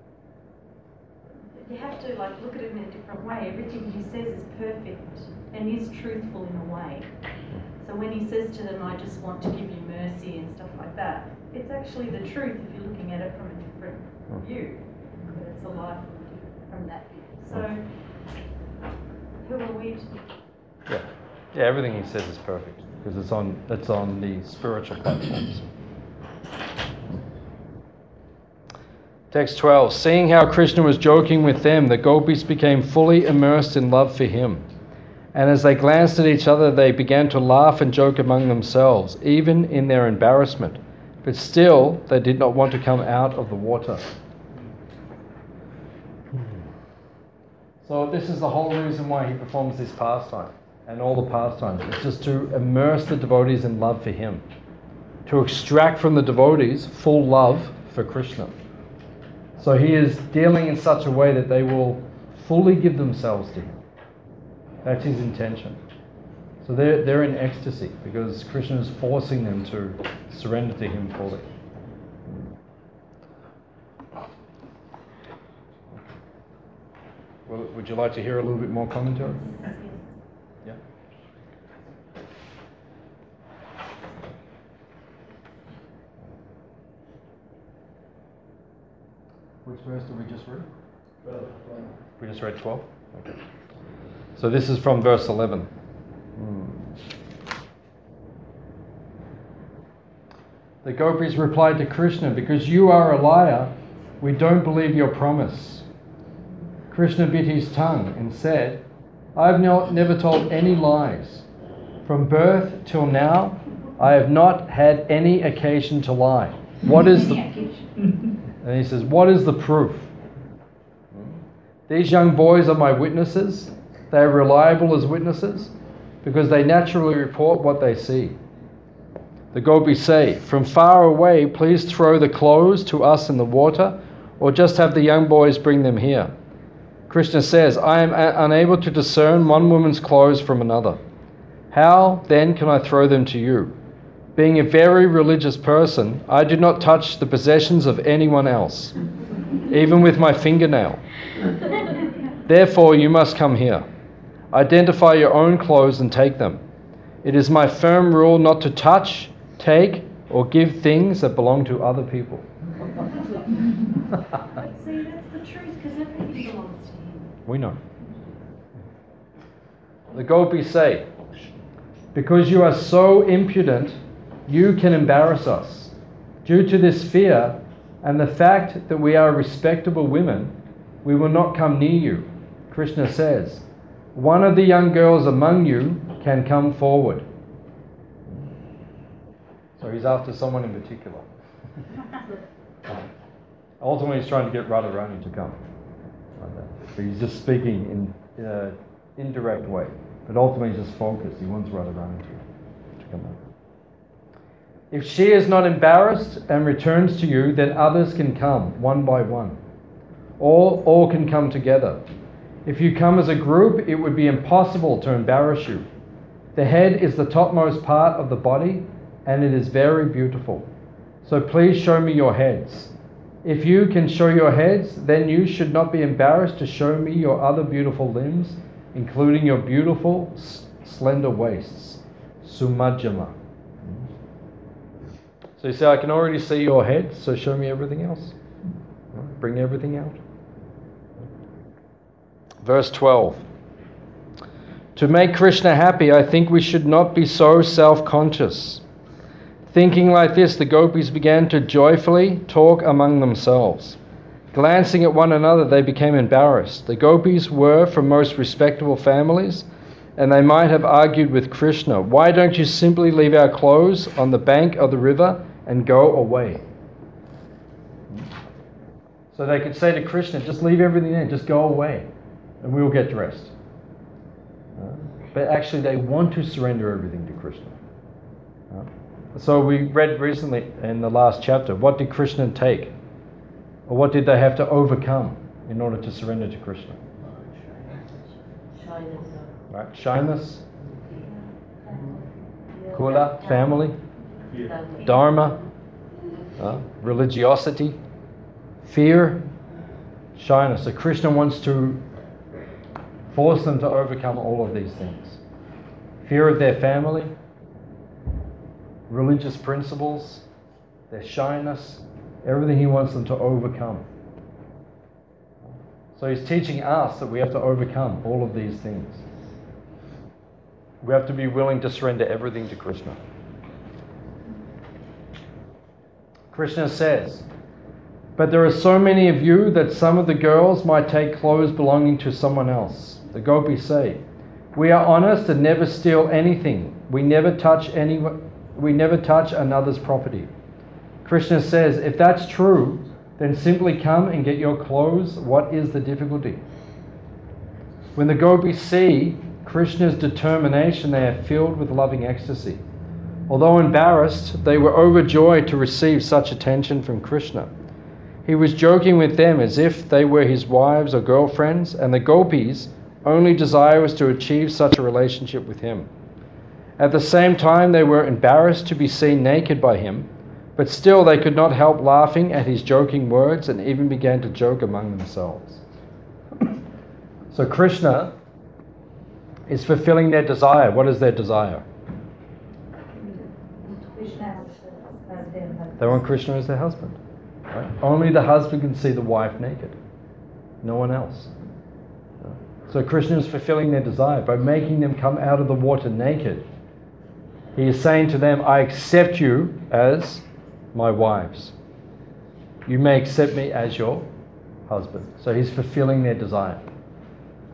you have to like look at it in a different way. Everything he says is perfect and is truthful in a way. So when he says to them, I just want to give you mercy and stuff like that, it's actually the truth if you're looking at it from a different view. But it's a lie from that view. So who are we to... Yeah, yeah. Everything he says is perfect because it's on it's on the spiritual platforms. Text twelve. Seeing how Krishna was joking with them, the gopis became fully immersed in love for him. And as they glanced at each other, they began to laugh and joke among themselves, even in their embarrassment. But still, they did not want to come out of the water. So this is the whole reason why he performs this pastime, and all the pastimes. It's just to immerse the devotees in love for him. To extract from the devotees full love for Krishna. So he is dealing in such a way that they will fully give themselves to him. That's his intention. So they're, they're in ecstasy because Krishna is forcing them to surrender to him fully. Well, would you like to hear a little bit more commentary? Yeah. Which verse did we just read? We just read twelve? Okay. So this is from verse eleven. Hmm. The gopis replied to Krishna, because you are a liar, we don't believe your promise. Krishna bit his tongue and said, I have not, never told any lies. From birth till now, I have not had any occasion to lie. What is the... And he says, what is the proof? These young boys are my witnesses. They are reliable as witnesses because they naturally report what they see. The gopis say, from far away, please throw the clothes to us in the water, or just have the young boys bring them here. Krishna says, I am a- unable to discern one woman's clothes from another. How then can I throw them to you? Being a very religious person, I do not touch the possessions of anyone else, even with my fingernail. Therefore, you must come here. Identify your own clothes and take them. It is my firm rule not to touch, take, or give things that belong to other people. See, that's the truth, because everything belongs to him. We know. The gopis say, because you are so impudent, you can embarrass us. Due to this fear and the fact that we are respectable women, we will not come near you. Krishna says, one of the young girls among you can come forward. So he's after someone in particular. Ultimately, he's trying to get Radharani to come. Like that. But he's just speaking in an indirect way. But ultimately, he's just focused. He wants Radharani to, to come out. If she is not embarrassed and returns to you, then others can come, one by one. All, all can come together. If you come as a group, it would be impossible to embarrass you. The head is the topmost part of the body, and it is very beautiful. So please show me your heads. If you can show your heads, then you should not be embarrassed to show me your other beautiful limbs, including your beautiful, slender waists. Sumajjama. So you say, I can already see your head, so show me everything else. Bring everything out. Verse twelve. To make Krishna happy, I think we should not be so self-conscious. Thinking like this, the gopis began to joyfully talk among themselves. Glancing at one another, they became embarrassed. The gopis were from most respectable families, and they might have argued with Krishna, why don't you simply leave our clothes on the bank of the river and go away? So they could say to Krishna, just leave everything there, just go away, and we will get dressed. Uh, but actually they want to surrender everything to Krishna. Uh, so we read recently in the last chapter, what did Krishna take? Or what did they have to overcome in order to surrender to Krishna? Shyness. Right? Shyness, kula, family, dharma, uh, religiosity, fear, shyness. So Krishna wants to force them to overcome all of these things. Fear of their family, religious principles, their shyness, everything he wants them to overcome. So he's teaching us that we have to overcome all of these things. We have to be willing to surrender everything to Krishna. Krishna says, but there are so many of you that some of the girls might take clothes belonging to someone else. The gopis say, we are honest and never steal anything. We never touch any, we never touch another's property. Krishna says, if that's true, then simply come and get your clothes. What is the difficulty? When the gopis see Krishna's determination, they are filled with loving ecstasy. Although embarrassed, they were overjoyed to receive such attention from Krishna. He was joking with them as if they were his wives or girlfriends, and the gopis' only desire was to achieve such a relationship with him. At the same time, they were embarrassed to be seen naked by him, but still they could not help laughing at his joking words and even began to joke among themselves. So Krishna is fulfilling their desire. What is their desire? They want Krishna as their husband. Right? Only the husband can see the wife naked. No one else. So Krishna is fulfilling their desire by making them come out of the water naked. He is saying to them, I accept you as my wives. You may accept me as your husband. So he's fulfilling their desire.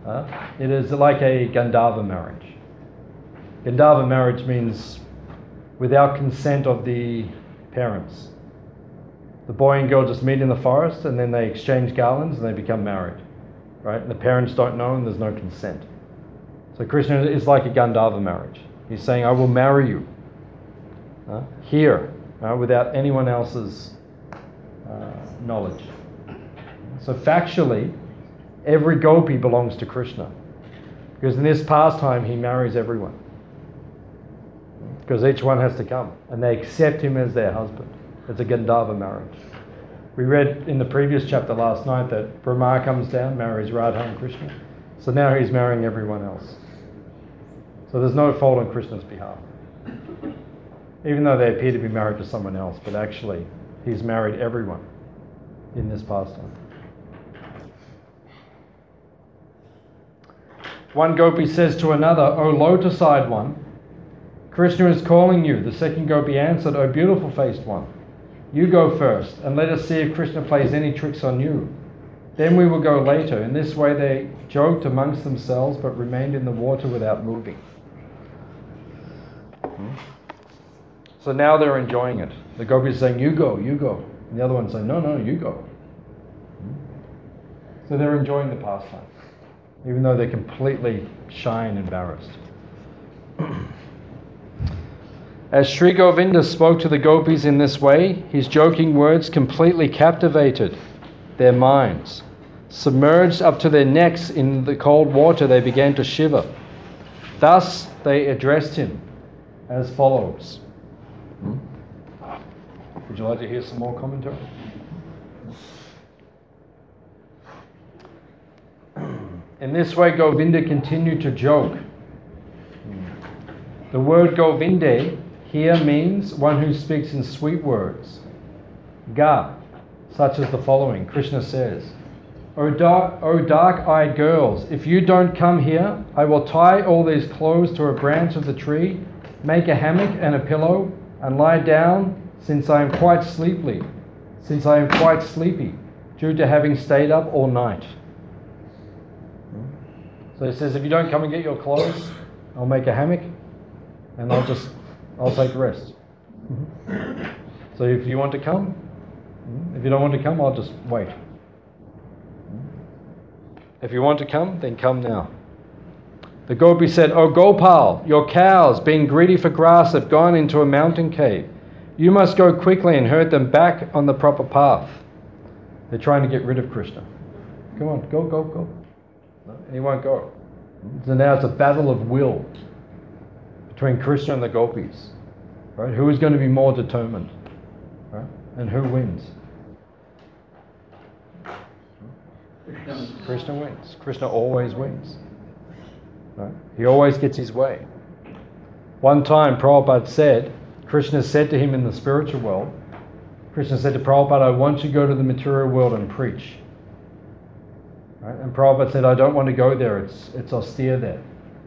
Uh, it is like a Gandharva marriage. Gandharva marriage means without consent of the parents. The boy and girl just meet in the forest and then they exchange garlands and they become married. Right? And the parents don't know and there's no consent. So Krishna is like a Gandharva marriage. He's saying, I will marry you uh, here uh, without anyone else's uh, knowledge. So factually, every gopi belongs to Krishna. Because in this pastime, he marries everyone. Because each one has to come. And they accept him as their husband. It's a Gandharva marriage. We read in the previous chapter last night that Brahma comes down, marries Radha and Krishna. So now he's marrying everyone else. So there's no fault on Krishna's behalf. Even though they appear to be married to someone else, but actually he's married everyone in this pastime. One gopi says to another, O lotus-eyed one, Krishna is calling you. The second gopi answered, O beautiful-faced one, you go first, and let us see if Krishna plays any tricks on you. Then we will go later. In this way they joked amongst themselves, but remained in the water without moving. So now they're enjoying it. The gopi is saying, you go, you go. And the other one's saying, no, no, you go. So they're enjoying the pastime, even though they're completely shy and embarrassed. As Sri Govinda spoke to the gopis in this way, his joking words completely captivated their minds. Submerged up to their necks in the cold water, they began to shiver. Thus they addressed him as follows. Hmm? Would you like to hear some more commentary? In this way, Govinda continued to joke. The word Govinde here means one who speaks in sweet words. Ga, such as the following. Krishna says, O dark, O dark-eyed girls, if you don't come here, I will tie all these clothes to a branch of the tree, make a hammock and a pillow, and lie down, since I am quite sleepy, since I am quite sleepy, due to having stayed up all night. So he says, if you don't come and get your clothes, I'll make a hammock, and I'll just, I'll take a rest. So if you want to come, if you don't want to come, I'll just wait. If you want to come, then come now. The gopi said, O Gopal, your cows, being greedy for grass, have gone into a mountain cave. You must go quickly and herd them back on the proper path. They're trying to get rid of Krishna. Come on, go, go, go. And he won't go. So now it's a battle of will between Krishna and the gopis. Right? Who is going to be more determined? Right? And who wins? Krishna. Krishna wins. Krishna always wins. Right? He always gets his way. One time Prabhupada said, Krishna said to him in the spiritual world, Krishna said to Prabhupada, I want you to go to the material world and preach. Right? And Prabhupada said, I don't want to go there, it's it's austere there.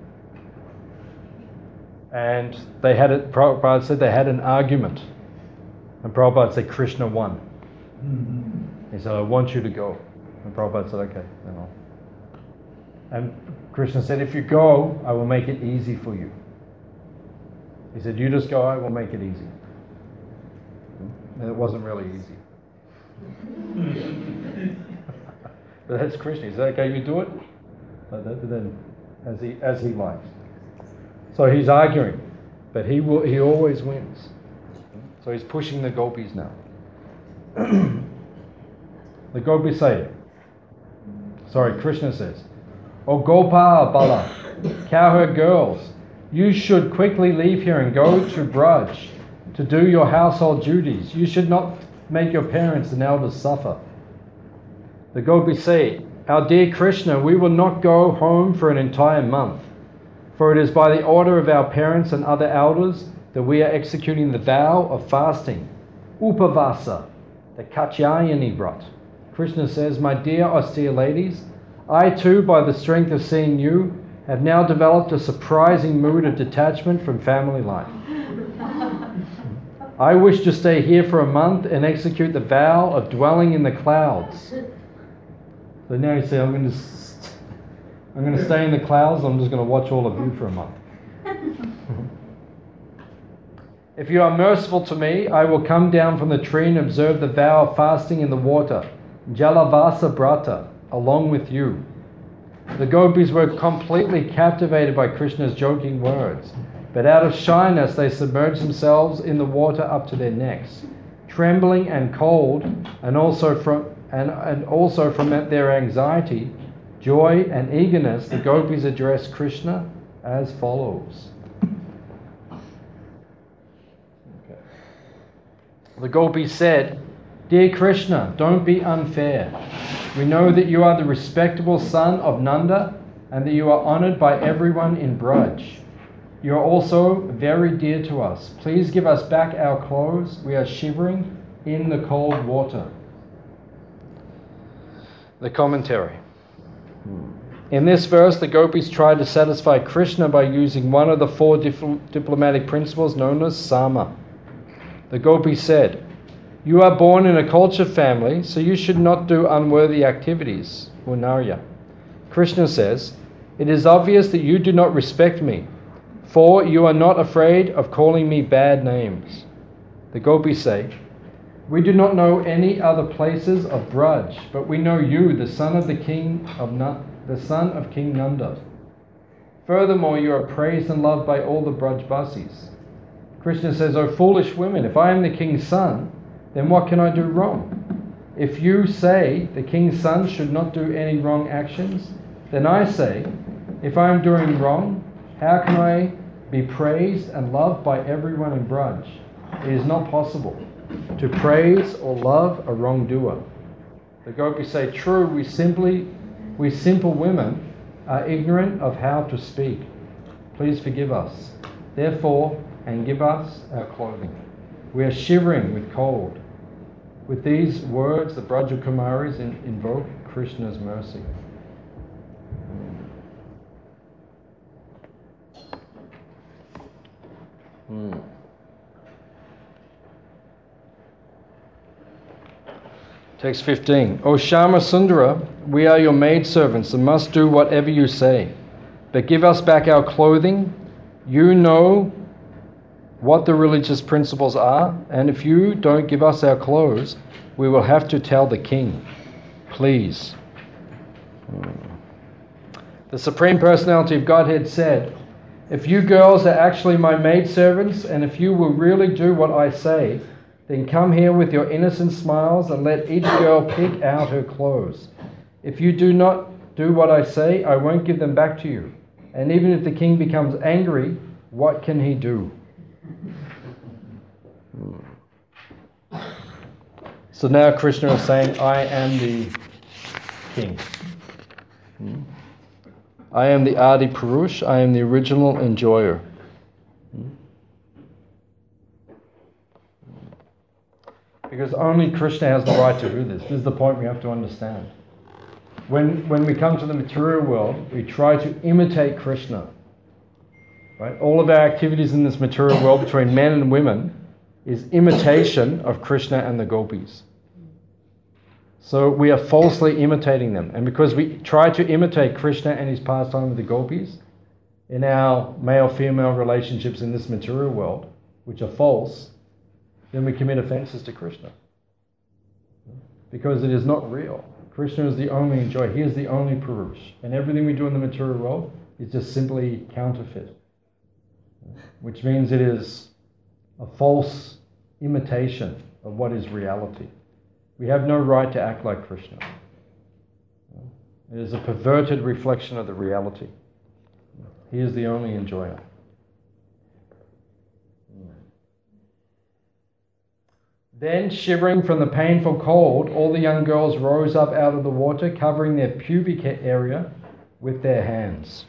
And they had it, Prabhupada said they had an argument. And Prabhupada said, Krishna won. Mm-hmm. He said, I want you to go. And Prabhupada said, okay, then I'll. And Krishna said, if you go, I will make it easy for you. He said, you just go, I will make it easy. And it wasn't really easy. But that's Krishna. He said, okay, you do it. But then, as he as he likes. So he's arguing, but he will. He always wins. So he's pushing the gopis now. The gopis say, sorry, Krishna says, O Gopal Bala, cowherd girls, you should quickly leave here and go to Braj to do your household duties. You should not make your parents and elders suffer. The gopis say, our dear Krishna, we will not go home for an entire month, for it is by the order of our parents and other elders that we are executing the vow of fasting, Upavasa, the Katyayani Vrat. Krishna says, my dear austere ladies, I too, by the strength of seeing you, have now developed a surprising mood of detachment from family life. I wish to stay here for a month and execute the vow of dwelling in the clouds. So now you say, I'm going to, I'm going to stay in the clouds. I'm just going to watch all of you for a month. If you are merciful to me, I will come down from the tree and observe the vow of fasting in the water, Jalavasa Brata, along with you. The gopis were completely captivated by Krishna's joking words, but out of shyness they submerged themselves in the water up to their necks. Trembling and cold, and also from and, and also from their anxiety, joy and eagerness, the gopis addressed Krishna as follows. Okay. The gopis said, "Dear Krishna, don't be unfair. We know that you are the respectable son of Nanda and that you are honored by everyone in Braj. You are also very dear to us. Please give us back our clothes. We are shivering in the cold water." The commentary. In this verse, the gopis tried to satisfy Krishna by using one of the four dif- diplomatic principles known as Sama. The gopis said, "You are born in a cultured family, so you should not do unworthy activities," Unarya. Krishna says, "It is obvious that you do not respect me, for you are not afraid of calling me bad names." The gopis say, "We do not know any other places of Braj, but we know you, the son of the king of Na- the son of King Nanda. Furthermore, you are praised and loved by all the Brajbasis." Krishna says, "O foolish women, if I am the king's son, then what can I do wrong? If you say the king's son should not do any wrong actions, then I say, if I am doing wrong, how can I be praised and loved by everyone in Braj? It is not possible to praise or love a wrongdoer." The gopis say, "True, we simply, we simple women are ignorant of how to speak. Please forgive us, therefore, and give us our clothing. We are shivering with cold." With these words, the Brajakumaris in, invoke Krishna's mercy. Hmm. Text fifteen. "O Shama Sundara, we are your maidservants and must do whatever you say. But give us back our clothing. You know what the religious principles are, and if you don't give us our clothes, we will have to tell the king. Please." The Supreme Personality of Godhead said, "If you girls are actually my maidservants, and if you will really do what I say, then come here with your innocent smiles and let each girl pick out her clothes. If you do not do what I say, I won't give them back to you. And even if the king becomes angry, what can he do?" So now Krishna is saying, I am the king. I am the Adi Purush, I am the original enjoyer. Because only Krishna has the right to do this. This is the point we have to understand. When, when we come to the material world, we try to imitate Krishna. Right? All of our activities in this material world between men and women is imitation of Krishna and the gopis. So we are falsely imitating them. And because we try to imitate Krishna and his pastime with the gopis in our male-female relationships in this material world, which are false, then we commit offenses to Krishna. Because it is not real. Krishna is the only enjoyer. He is the only Purush. And everything we do in the material world is just simply counterfeit. Which means it is a false imitation of what is reality. We have no right to act like Krishna. It is a perverted reflection of the reality. He is the only enjoyer. Then, shivering from the painful cold, all the young girls rose up out of the water, covering their pubic area with their hands.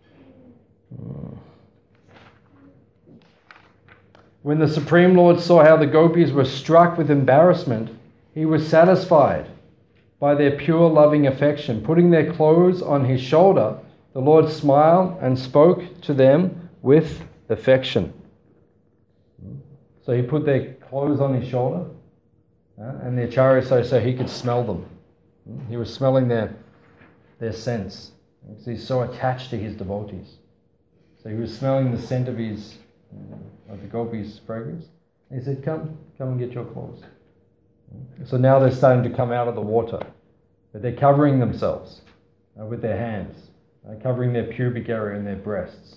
When the Supreme Lord saw how the gopis were struck with embarrassment, he was satisfied by their pure loving affection. Putting their clothes on his shoulder, the Lord smiled and spoke to them with affection. So he put their clothes on his shoulder, uh, and the acharya so, so he could smell them. He was smelling their, their scents. Because he's so attached to his devotees. So he was smelling the scent of his, of the gopis' fragrance. And he said, come, come and get your clothes. So now they're starting to come out of the water. But they're covering themselves uh, with their hands, uh, covering their pubic area and their breasts.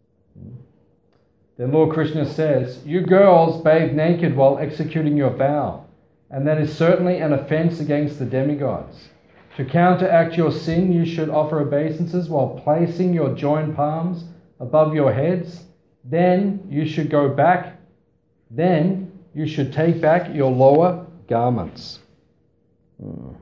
Then Lord Krishna says, you girls bathe naked while executing your vow, and that is certainly an offense against the demigods. To counteract your sin, you should offer obeisances while placing your joined palms above your heads. Then you should go back. Then you should take back your lower garments. Hmm.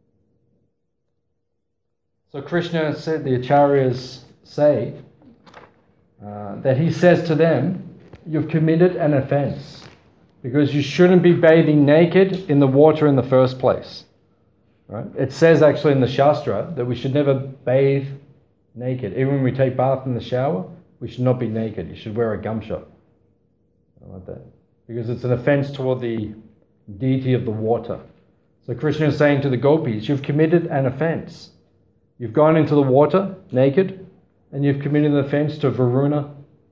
So Krishna said, the acharyas say, uh, that he says to them, you've committed an offense because you shouldn't be bathing naked in the water in the first place. Right? It says actually in the Shastra that we should never bathe naked. Even when we take bath in the shower, we should not be naked. You should wear a gamsha. Like that. Because it's an offense toward the deity of the water. So Krishna is saying to the gopis, you've committed an offense. You've gone into the water naked, and you've committed an offense to Varuna,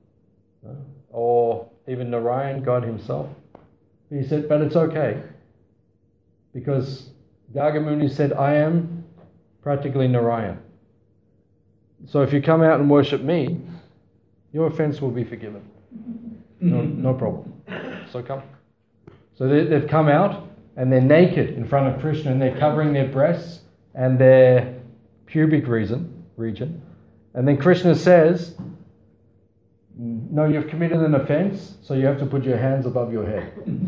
or even Narayan, God himself. He said, but it's okay, because Gargamuni said, I am practically Narayan. So if you come out and worship me, your offense will be forgiven. No, no problem. So come. So they, they've come out, and they're naked in front of Krishna, and they're covering their breasts and their pubic region, region. And then Krishna says, no, you've committed an offense, so you have to put your hands above your head.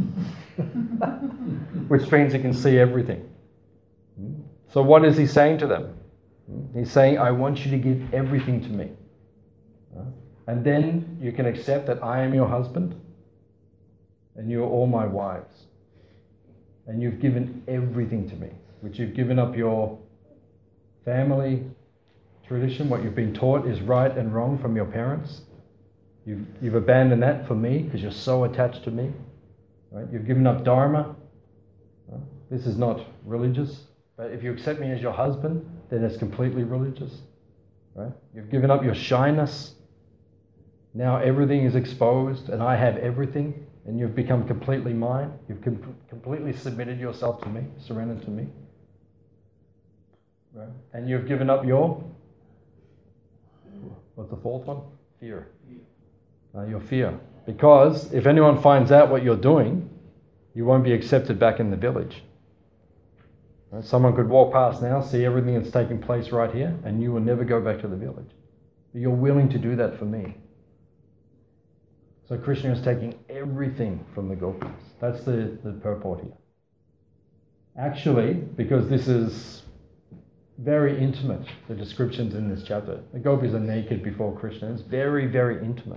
Which means you can see everything. So what is he saying to them? He's saying, I want you to give everything to me. And then you can accept that I am your husband, and you are all my wives. And you've given everything to me, which you've given up your family tradition, what you've been taught is right and wrong from your parents. You've, you've abandoned that for me because you're so attached to me. Right? You've given up dharma. Right? This is not religious, but if you accept me as your husband, then it's completely religious. Right? You've given up your shyness. Now everything is exposed and I have everything, and you've become completely mine. You've com- completely submitted yourself to me, surrendered to me. Right? And you've given up your, what's the fourth one? Fear. Uh, your fear. Because if anyone finds out what you're doing, you won't be accepted back in the village. Right? Someone could walk past now, see everything that's taking place right here, and you will never go back to the village. But you're willing to do that for me. So Krishna is taking everything from the gopis. That's the, the purport here. Actually, because this is very intimate, the descriptions in this chapter. The gopis are naked before Krishna. It's very, very intimate.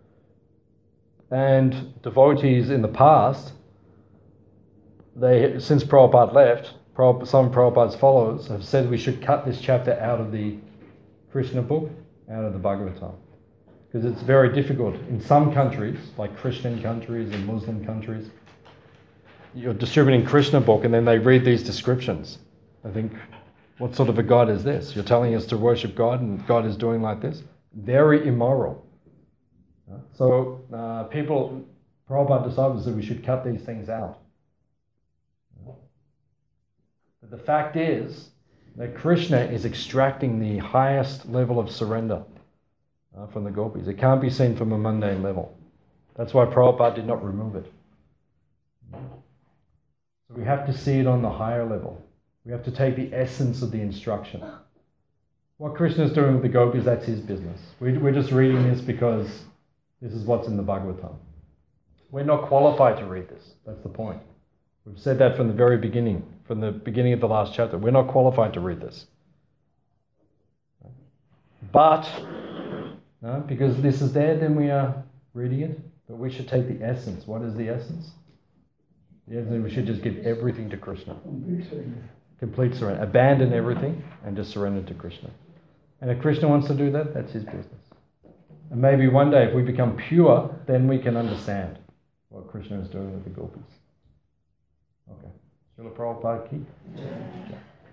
And devotees in the past, they, since Prabhupada left, some of Prabhupada's followers have said we should cut this chapter out of the Krishna book, out of the Bhagavatam. Because it's very difficult. In some countries, like Christian countries and Muslim countries, you're distributing Krishna book and then they read these descriptions. I think, what sort of a God is this? You're telling us to worship God and God is doing like this? Very immoral. So uh, people, Prabhupada disciples said we should cut these things out. But the fact is that Krishna is extracting the highest level of surrender uh, from the gopis. It can't be seen from a mundane level. That's why Prabhupada did not remove it. So we have to see it on the higher level. We have to take the essence of the instruction. What Krishna is doing with the gopis, that's his business. We, we're just reading this because this is what's in the Bhagavatam. We're not qualified to read this. That's the point. We've said that from the very beginning, from the beginning of the last chapter. We're not qualified to read this. But, no, because this is there, then we are reading it. But we should take the essence. What is the essence? The essence, we should just give everything to Krishna. Complete surrender. Abandon everything and just surrender to Krishna. And if Krishna wants to do that, that's his business. And maybe one day if we become pure, then we can understand what Krishna is doing with the gopis. Okay. Srila Prabhupada ki?